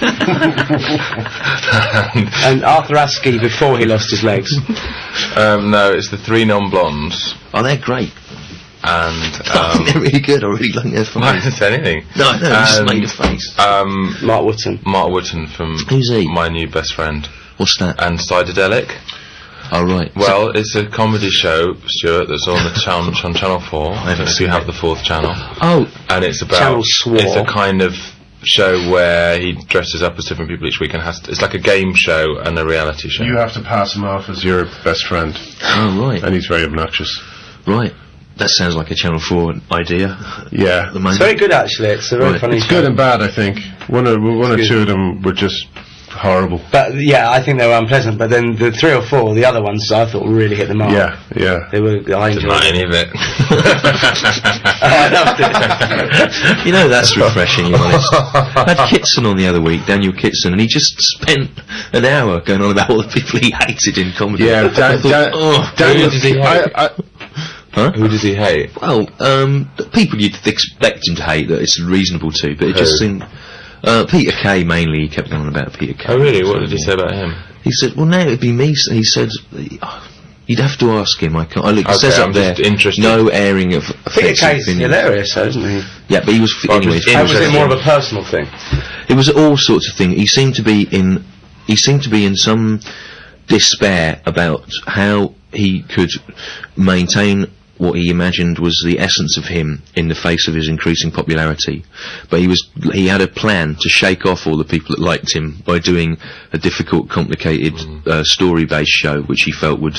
And Arthur Askey before he lost his legs. No, it's the Three Non-Blondes. Oh, they're great. And I think they're really good. I really like their face. I didn't say anything. No, you just made a face. Mark Wootton. Mark Wootton from Who's he? My New Best Friend. What's that? And Psychedelic. Oh right. Well, it's a comedy show, Stuart, that's on the on Channel 4. I don't know if you have the fourth channel. Oh. And it's about Channel Swore. It's a kind of show where he dresses up as different people each week and it's like a game show and a reality show. You have to pass him off as your best friend. Oh right. And he's very obnoxious. Right. That sounds like a Channel 4 idea. Yeah. It's very good, actually. It's a very funny It's show. good and bad, I think. One or two of them were just horrible. But yeah, I think they were unpleasant. But then the 3 or 4, the other ones, I thought really hit the mark. Yeah. They were. I Didn't enjoyed like any of it. I loved it. You know, that's refreshing, you're honest. I had Kitson on the other week, Daniel Kitson, and he just spent an hour going on about all the people he hated in comedy. Yeah, Who Daniel. did he hate? Huh? Who does he hate? Well, the people you'd expect him to hate, that it's reasonable to, but it just seemed... Peter Kay, mainly, he kept going on about Peter Kay. Oh really? What did he say about him? He said, well, no, it'd be me. He said, you'd have to ask him. I can't... Look, it says up there, interested. no airing of Peter offensive Kay's opinions. hilarious, though, isn't he? Yeah, but he was... anyway, How was it more of a personal thing? It was all sorts of things. He seemed to be in some despair about how he could maintain what he imagined was the essence of him in the face of his increasing popularity. But he had a plan to shake off all the people that liked him by doing a difficult, complicated story-based show, which he felt would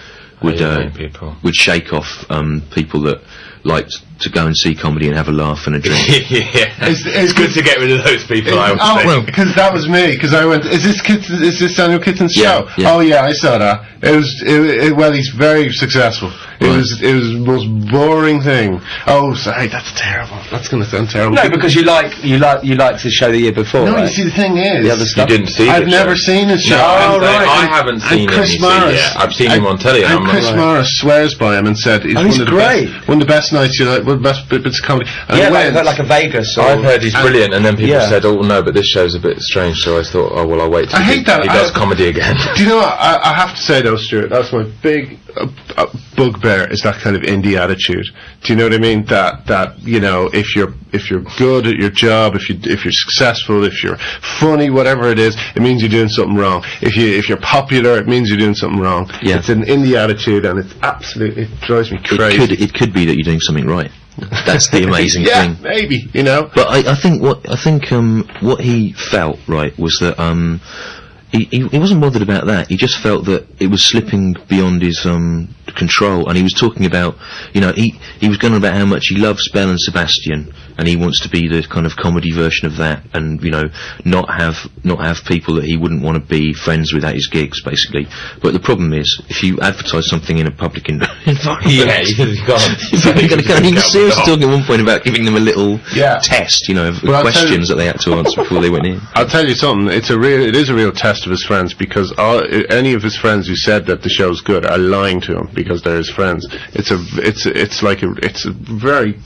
shake off people that liked to go and see comedy and have a laugh and a drink. Yeah, it's good to get rid of those people. I would say. Well, because that was me. Because I went, is this Daniel Kitten's show? Yeah. Oh yeah, I saw that. Well, he's very successful. It was the most boring thing. Oh, sorry, that's terrible. That's going to sound terrible. No, because you liked the show the year before. No, right? you see, the thing is, The other stuff. You didn't see I've the never show. seen his show. No, And I haven't seen him. Chris Morris. Yeah, I've seen him on telly. And Chris Morris swears by him and said he's he's great. One of the best nights you like, one of the best bits of comedy. And Yeah, I went, like a Vegas. I've heard he's brilliant, and then people Yeah. said, "Oh no, but this show's a bit strange." So I thought, "Oh well, I'll wait." Till I hate that. he does comedy again. Do you know what? I have to say though, Stuart, that's my big bugbear, is that kind of indie attitude. Do you know what I mean? That you know, if you're good at your job, if you're successful, if you're funny, whatever it is, it means you're doing something wrong. If you're popular, it means you're doing something wrong. Yeah. It's an indie attitude, and it drives me crazy. It could be that you're doing something right. That's the amazing Yeah, thing. maybe, you know. But I think what he felt, right, was that he wasn't bothered about that. He just felt that it was slipping beyond his control, and he was talking about, you know, he was going on about how much he loves Belle and Sebastian, and he wants to be the kind of comedy version of that, and not have people that he wouldn't want to be friends with at his gigs, basically. But the problem is, if you advertise something in a public environment, you can't. He was seriously talking at one point about giving them a little test, of questions that they had to answer before they went in. I'll tell you something. It is a real test of his friends, because any of his friends who said that the show's good are lying to him because they're his friends. It's a very,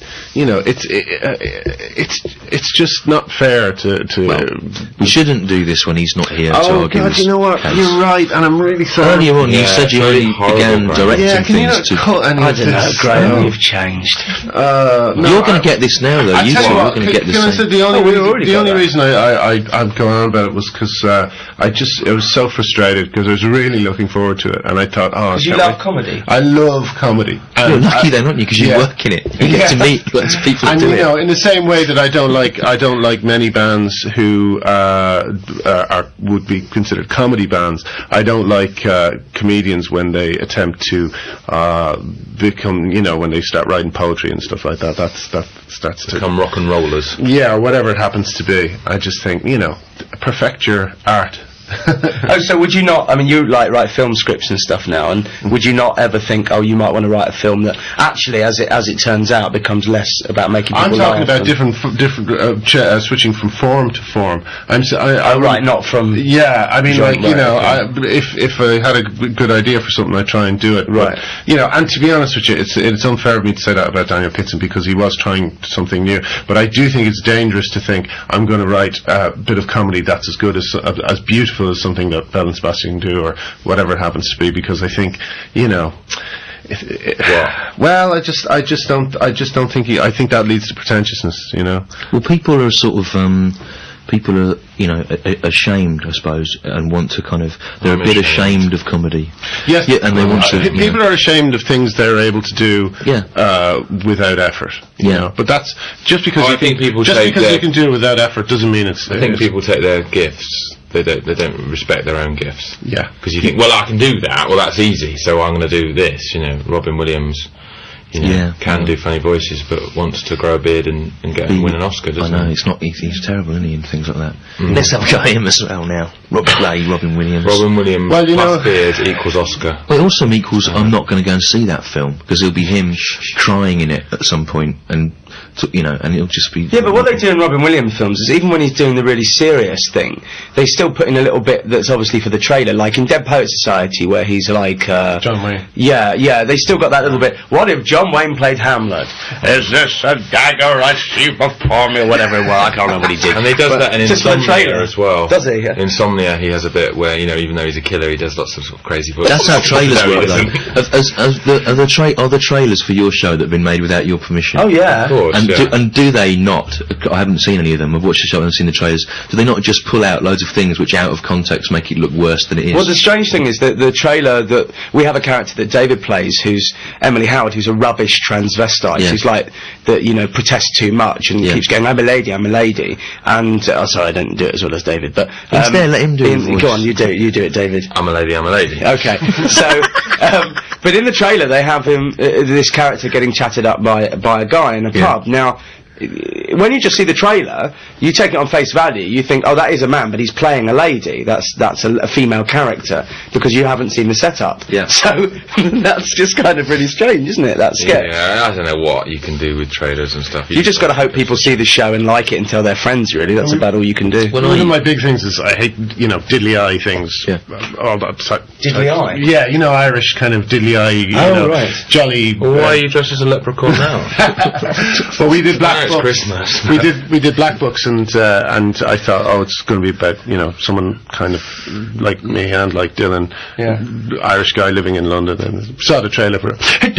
it's just not fair to. Well, we shouldn't do this when he's not here to argue. God, you know what? Case. You're right, and I'm really sorry. Earlier on, you said you only began directing things to. I don't know, Graham. You've changed. You're going to get this now, though. You two are going to get this. The only reason I'm going on about it was because I was so frustrated because I was really looking forward to it, and I thought, because you love comedy. I love comedy. You're lucky then, aren't you? Because you work in it. You get to meet lots of people. And in the same way that I don't like many bands who would be considered comedy bands. I don't like comedians when they attempt to become, when they start writing poetry and stuff like that. That's to become rock and rollers. Yeah, whatever it happens to be. I just think, perfect your art. So would you not, you write film scripts and stuff now, and would you not ever think, you might want to write a film that actually, as it turns out, becomes less about making people laugh? I'm talking about different switching from form to form. Not from... Yeah, if I had a good idea for something, I'd try and do it. Right. But, and to be honest with you, it's unfair of me to say that about Daniel Kitson, because he was trying something new. But I do think it's dangerous to think, I'm going to write a bit of comedy that's as good as beautiful as something that Bell and Sebastian do, or whatever it happens to be, because I think, well, I just don't think I think that leads to pretentiousness, Well, people are ashamed, I suppose, and want to they're a bit ashamed of comedy. Yes. Yeah, and they want to. People are ashamed of things they're able to do without effort. But that's just because you can do it without effort doesn't mean it's. I think people take their gifts. They don't respect their own gifts. Yeah. Because you think, well, I can do that. Well, that's easy. So I'm going to do this. Robin Williams. Can do funny voices, but wants to grow a beard and win an Oscar, doesn't he? I know, it's not easy. He's terrible, isn't he, and things like that. Let's have a go at him as well now. Robin Williams. Robin Williams plus beard equals Oscar. Well, it also equals I'm not going to go and see that film, because it'll be him crying in it at some point, and and it'll just be... Yeah, but what they do in Robin Williams films is, even when he's doing the really serious thing, they still put in a little bit that's obviously for the trailer, like in Dead Poets Society, where he's like... John Wayne. Yeah, they still got that little bit. What if John Wayne played Hamlet? Is this a dagger I see before me, or whatever it was? I can't remember what he did. And he does that in Insomnia as well. Does he? Yeah. Insomnia, he has a bit where, even though he's a killer, he does lots of, sort of crazy voices. That's how trailers work, though. Are the trailers for your show that have been made without your permission? Oh, yeah. Of course, and do they not, I haven't seen any of them, I've watched the show and seen the trailers, do they not just pull out loads of things which out of context make it look worse than it is? Well, the strange thing is that the trailer, that we have a character that David plays, who's Emily Howard, who's a rubbish transvestite, who's like, that, protests too much and keeps going, I'm a lady, and, sorry, I don't do it as well as David, but... Instead, let him do it. Go on, you do it, David. I'm a lady. Okay, so, but in the trailer they have him, this character getting chatted up by a guy in a pub. Now, when you just see the trailer, you take it on face value, you think, oh, that is a man, but he's playing a lady. That's a female character, because you haven't seen the setup. Yeah. So, that's just kind of really strange, isn't it, that sketch? Yeah, I don't know what you can do with trailers and stuff. You just got to hope people see the show and like it and tell their friends, really. That's about all you can do. Well, one of my big things is I hate, diddly-eye things. Yeah. All that. Diddly-eye? Yeah, Irish kind of diddly-eye, right. jolly... Well, why are you dressed as a leprechaun now? Well, we did Black Books. Christmas. we did Black Books, and I thought, it's going to be about someone kind of like me and like Dylan, Irish guy living in London, and saw the trailer for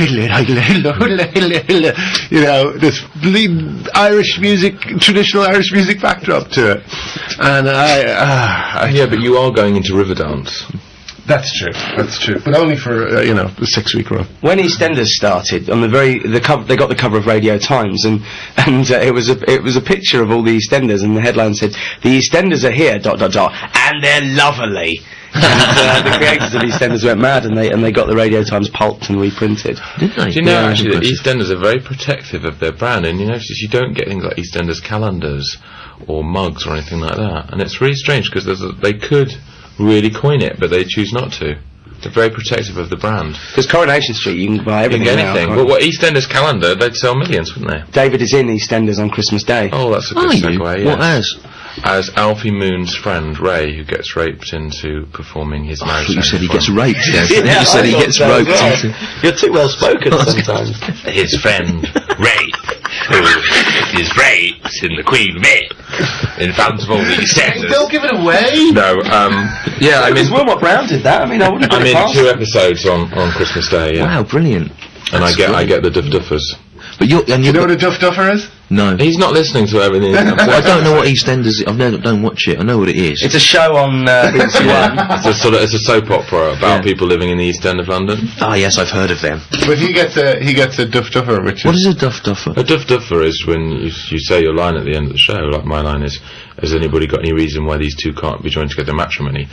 this Irish music, traditional Irish music backdrop to it, and yeah, but you are going into Riverdance. That's true. But only for a 6-week run. When EastEnders started, on they got the cover of Radio Times, and it was a picture of all the EastEnders, and the headline said, "The EastEnders are here, ... and they're lovely." And the creators of EastEnders went mad, and they got the Radio Times pulped and reprinted. Did they? Do you know actually that EastEnders are very protective of their brand, and you notice you don't get things like EastEnders calendars or mugs or anything like that, and it's really strange because they could really coin it, but they choose not to. They're very protective of the brand. Because Coronation Street, you can buy everything. Well, what EastEnders calendar, they'd sell millions, wouldn't they? David is in EastEnders on Christmas Day. Oh, that's a good segue. What yes. As Alfie Moon's friend Ray, who gets raped into performing his marriage. You said he gets raped. Yes. Yeah, you said he gets roped into. You're too well spoken sometimes. His friend Ray, who is raped in the Queen Bit in front of all the EastEnders. Don't give it away. No, yeah, I mean, Wilmot Brown did that. I mean, I wouldn't. I'm in 2 episodes on Christmas Day. Yeah. Wow, brilliant. And I get the Duffers. But you know what a Duffer is? No. He's not listening to everything. I don't know what EastEnders is. Don't watch it. I know what it is. It's a show on BBC One. It's a soap opera about people living in the East End of London. Ah, yes, I've heard of them. But he gets a Duffer, Richard. What is a Duffer? A Duffer is when you say your line at the end of the show. Like my line is, "Has anybody got any reason why these two can't be joined together in matrimony?"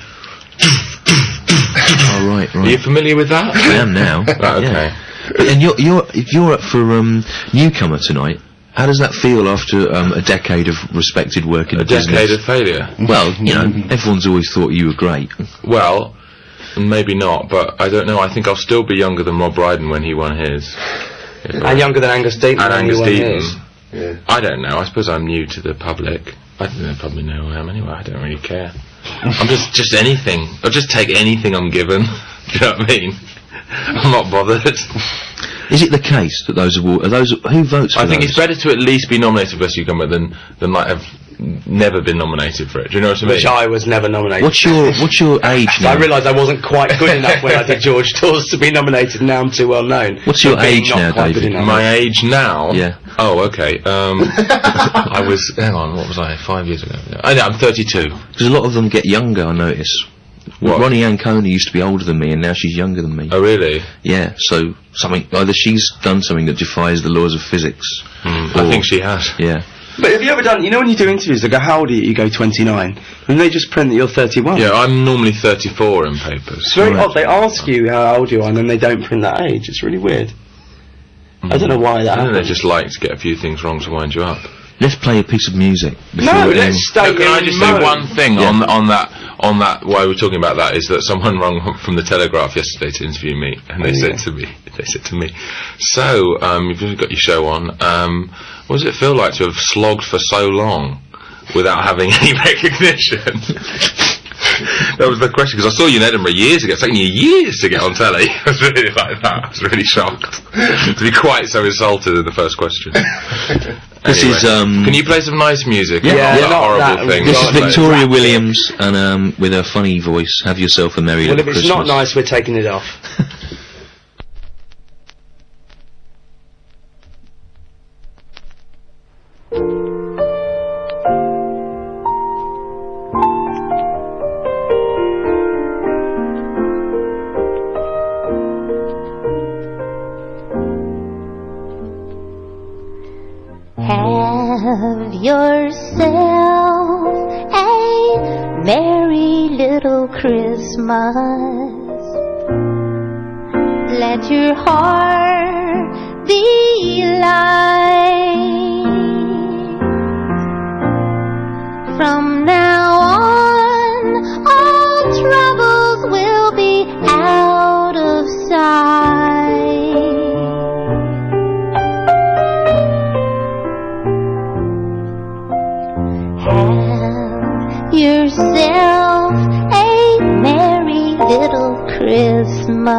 Oh, right. Are you familiar with that? I am now. Right, okay. Yeah. And if you're up for Newcomer tonight, how does that feel after a decade of respected work in the business? A decade of failure? Well, everyone's always thought you were great. Well, maybe not, but I don't know. I think I'll still be younger than Rob Brydon when he won his. And younger than Angus Deaton and when Angus he won Deaton. his. Yeah. I don't know. I suppose I'm new to the public. I think they probably know who I am anyway. I don't really care. I'm just anything. I'll just take anything I'm given. Do you know what I mean? I'm not bothered. Is it the case that those awards are those who votes for I think those? it's better to at least be nominated for Best Newcomer than like have never been nominated for it. Do you know what I mean? Which I was never nominated. What's your age now? I realised I wasn't quite good enough when I did George Tours to be nominated. Now I'm too well known. What's your age now, David? My age now? Yeah. Oh, okay. I was. Hang on. What was I? 5 years ago. I'm 32. Because a lot of them get younger. I notice. What? Ronnie Ancona used to be older than me, and now she's younger than me. Oh, really? Yeah. So either she's done something that defies the laws of physics. I think she has. Yeah. But have you ever done, when you do interviews, they go, how old are you? You go 29. And they just print that you're 31. Yeah, I'm normally 34 in papers. It's very odd. They ask you how old you are, and then they don't print that age. It's really weird. I don't know why that happens. They just like to get a few things wrong to wind you up. Let's play a piece of music. No, let's stay. Can I just say one thing on that? Why we're talking about that is that someone rang from the Telegraph yesterday to interview me, and they said to me, so you've got your show on. What does it feel like to have slogged for so long without having any recognition? That was the question, because I saw you in Edinburgh years ago. It's taken you years to get on telly. I was really like that. I was really shocked to be quite so insulted in the first question. This is can you play some nice music? Yeah, not horrible thing. This is Victoria Williams, and with her funny voice. Have yourself a merry little Christmas. Well, if it's not nice, we're taking it off. Have yourself a merry little Christmas. Let your heart be light. From now on, all troubles will be out of sight. Yourself a merry little Christmas.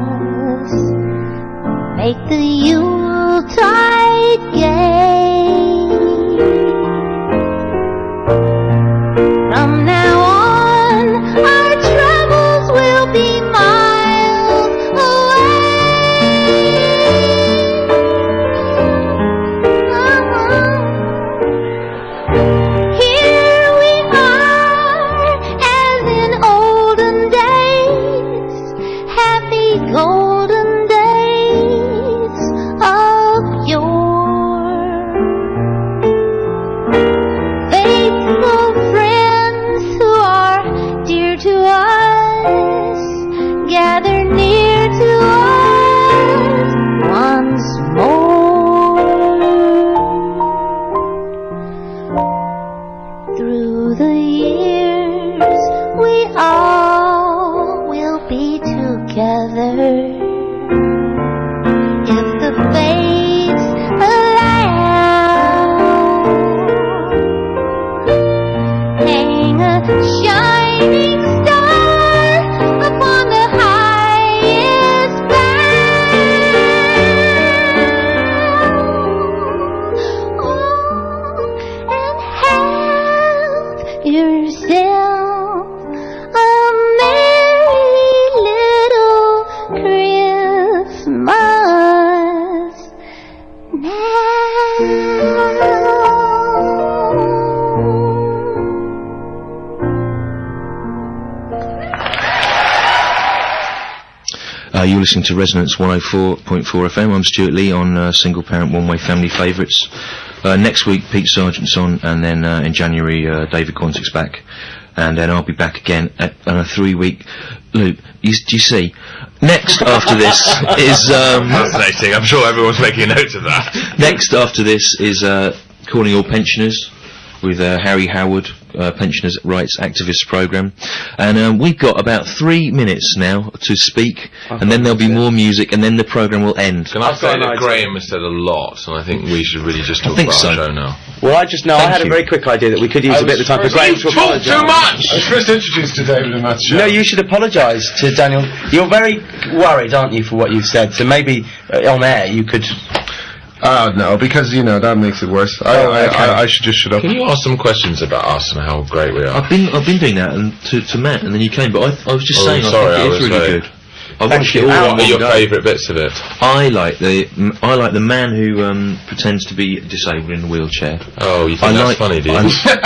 Make the Yuletide gay. From now on, our troubles will be miles away. Here we are, as in olden days, shining star upon the highest bough. Oh, and have yourself a merry little Christmas You're listening to Resonance 104.4 FM. I'm Stuart Lee on Single Parent One Way Family Favourites. Next week Pete Sargent's on, and then in January David Quantick's back, and then I'll be back again on a 3-week loop. Do you see? Next after this is fascinating. I'm sure everyone's making a note of that. Next after this is Calling All Pensioners with Harry Howard, Pensioners' Rights Activists Programme. And we've got about 3 minutes now to speak, and then there'll be more music, and then the programme will end. Can I say that Graham has said a lot, and I think we should really just talk about our show now. Well, I had a very quick idea that we could use a bit of the time for Graham to apologise. Too much! I was first introduced to David in that show. No, you should apologise to Daniel. You're very worried, aren't you, for what you've said, so maybe on air you could... no, because, that makes it worse. I should just shut up. Can you ask some questions about us and how great we are? I've been doing that to Matt, and then you came, but I was just saying, sorry, I think it is really good. I watched it all. What are your favourite bits of it? I like the man who pretends to be disabled in a wheelchair. Oh, you think that's funny, do you?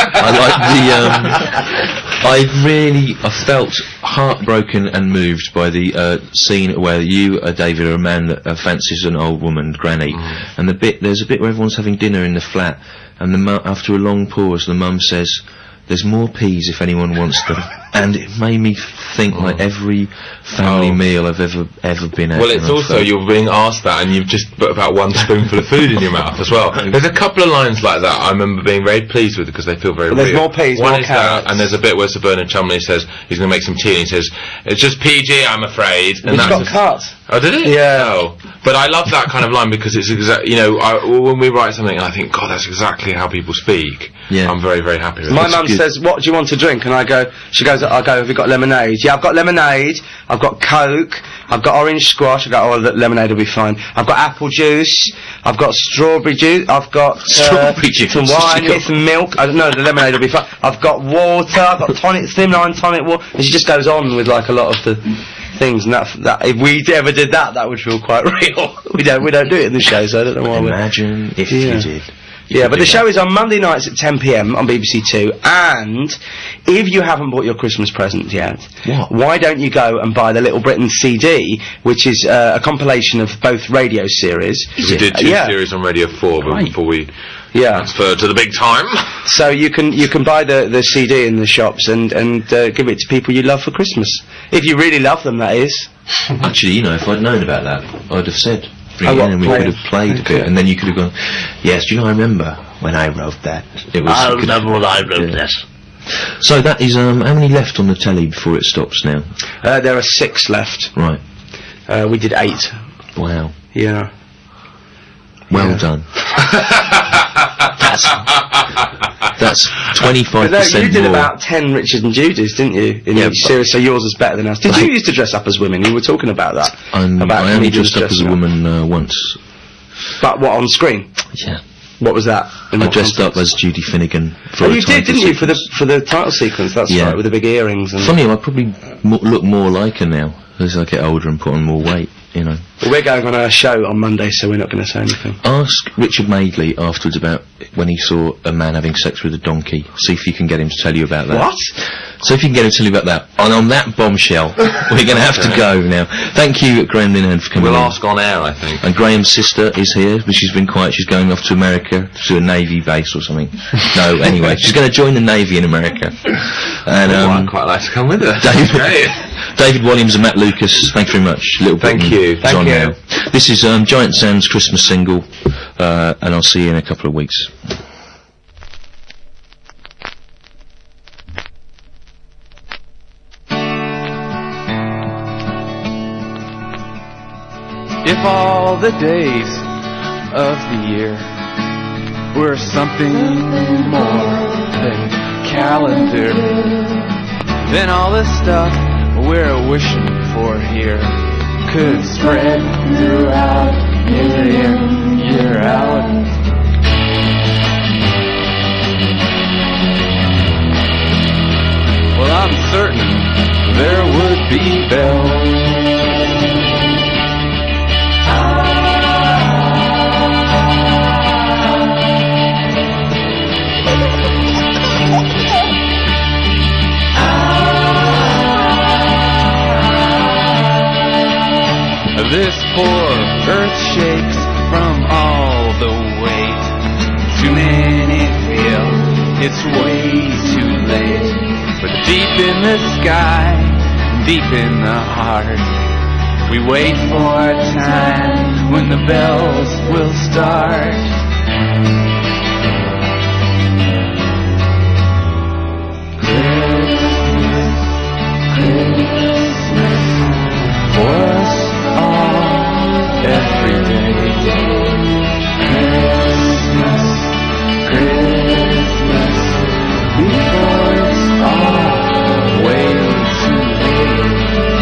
I felt heartbroken and moved by the scene where you, David, are a man that fancies an old woman, Granny, and there's a bit where everyone's having dinner in the flat, and after a long pause, the mum says, "There's more peas if anyone wants them," and it made me think like every family meal I've ever been at. Well, it's also you're being asked that, and you've just put about one spoonful of food in your mouth as well. There's a couple of lines like that I remember being very pleased with because they feel very real. There's more peas, one more is carrots. that, and there's a bit where Sir Bernard Chumley says he's going to make some tea, and he says it's just PG, I'm afraid. And it's got cut. Oh, did it? Yeah. Oh. But I love that kind of line because it's when we write something and I think, God, that's exactly how people speak. Yeah. I'm very, very happy with it. My mum says, "What do you want to drink?" And I go, "Have you got lemonade?" "Yeah, I've got lemonade. I've got Coke. I've got orange squash." I go, "Oh, the lemonade will be fine. I've got apple juice. I've got strawberry juice. I've got strawberry juice. Some wine, get some milk. I don't know, the lemonade will be fine. I've got water. I've got slimline tonic water." And she just goes on with like a lot of the things, and that if we ever did that would feel quite real. we don't do it in the show, so I don't know why. Imagine if you did. Yeah, but the show is on Monday nights at 10 p.m. on BBC Two, and if you haven't bought your Christmas present yet, why don't you go and buy the Little Britain CD, which is a compilation of both radio series. We did two series on Radio 4 before we transferred to the big time. So you can buy the CD in the shops and give it to people you love for Christmas. If you really love them, that is. Actually, if I'd known about that, I'd have said, bring it in and we could have played a bit, and then you could have gone, yes, do you know, I remember when I wrote that. I remember when I wrote this. So that is, how many left on the telly before it stops now? There are 6 left. Right. We did 8. Wow. Yeah. Well done. That's 25% You did more. about 10 Richard and Judy's, didn't you? In each series, so yours is better than ours. Did you used to dress up as women? You were talking about that. I only dressed up as a woman once. But what, on screen? Yeah. What was that? I dressed up as Judy Finnegan for you did, didn't you, for the title sequence? That's right, with the big earrings. And funny, I probably look more like her now as I get older and put on more weight. Well, we're going on a show on Monday, so we're not going to say anything. Ask Richard Madeley afterwards about when he saw a man having sex with a donkey. See if you can get him to tell you about that. What? So if you can get him to tell you about that. And on that bombshell, we're going to have to go now. Thank you, Graham Linehan, for coming in. We'll ask on air, I think. And Graham's sister is here, but she's been quiet. She's going off to America, to a Navy base or something. No, anyway, she's going to join the Navy in America. And I'd quite like to come with her. David Williams and Matt Lucas, thank you very much. Thank you. Thank you. This is Giant Sam's Christmas single, and I'll see you in a couple of weeks. If all the days of the year were something more than calendar then all the stuff we're wishing for here could spread throughout year in, year out. Well, I'm certain there would be bells. This poor earth shakes from all the weight. Too many feel it's way too late. But deep in the sky, deep in the heart, we wait for a time when the bells will start. Christmas for us all, every day. Christmas, Christmas, before it's all way too late.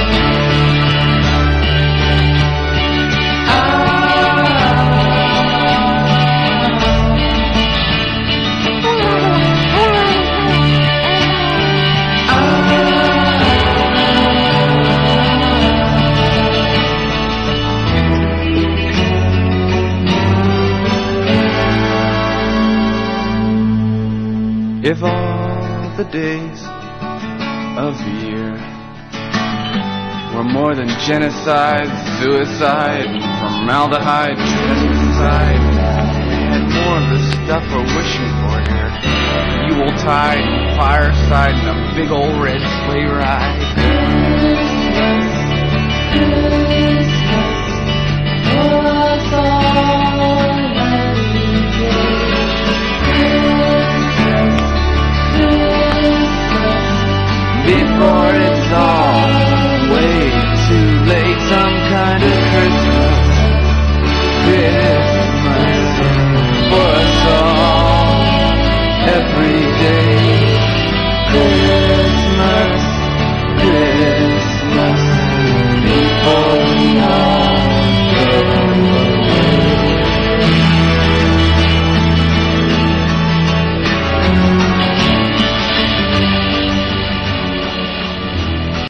If all the days of the year were more than genocide, suicide, formaldehyde, pesticide, we had more of the stuff we're wishing for here. Yuletide, fireside, and a big old red sleigh ride. Before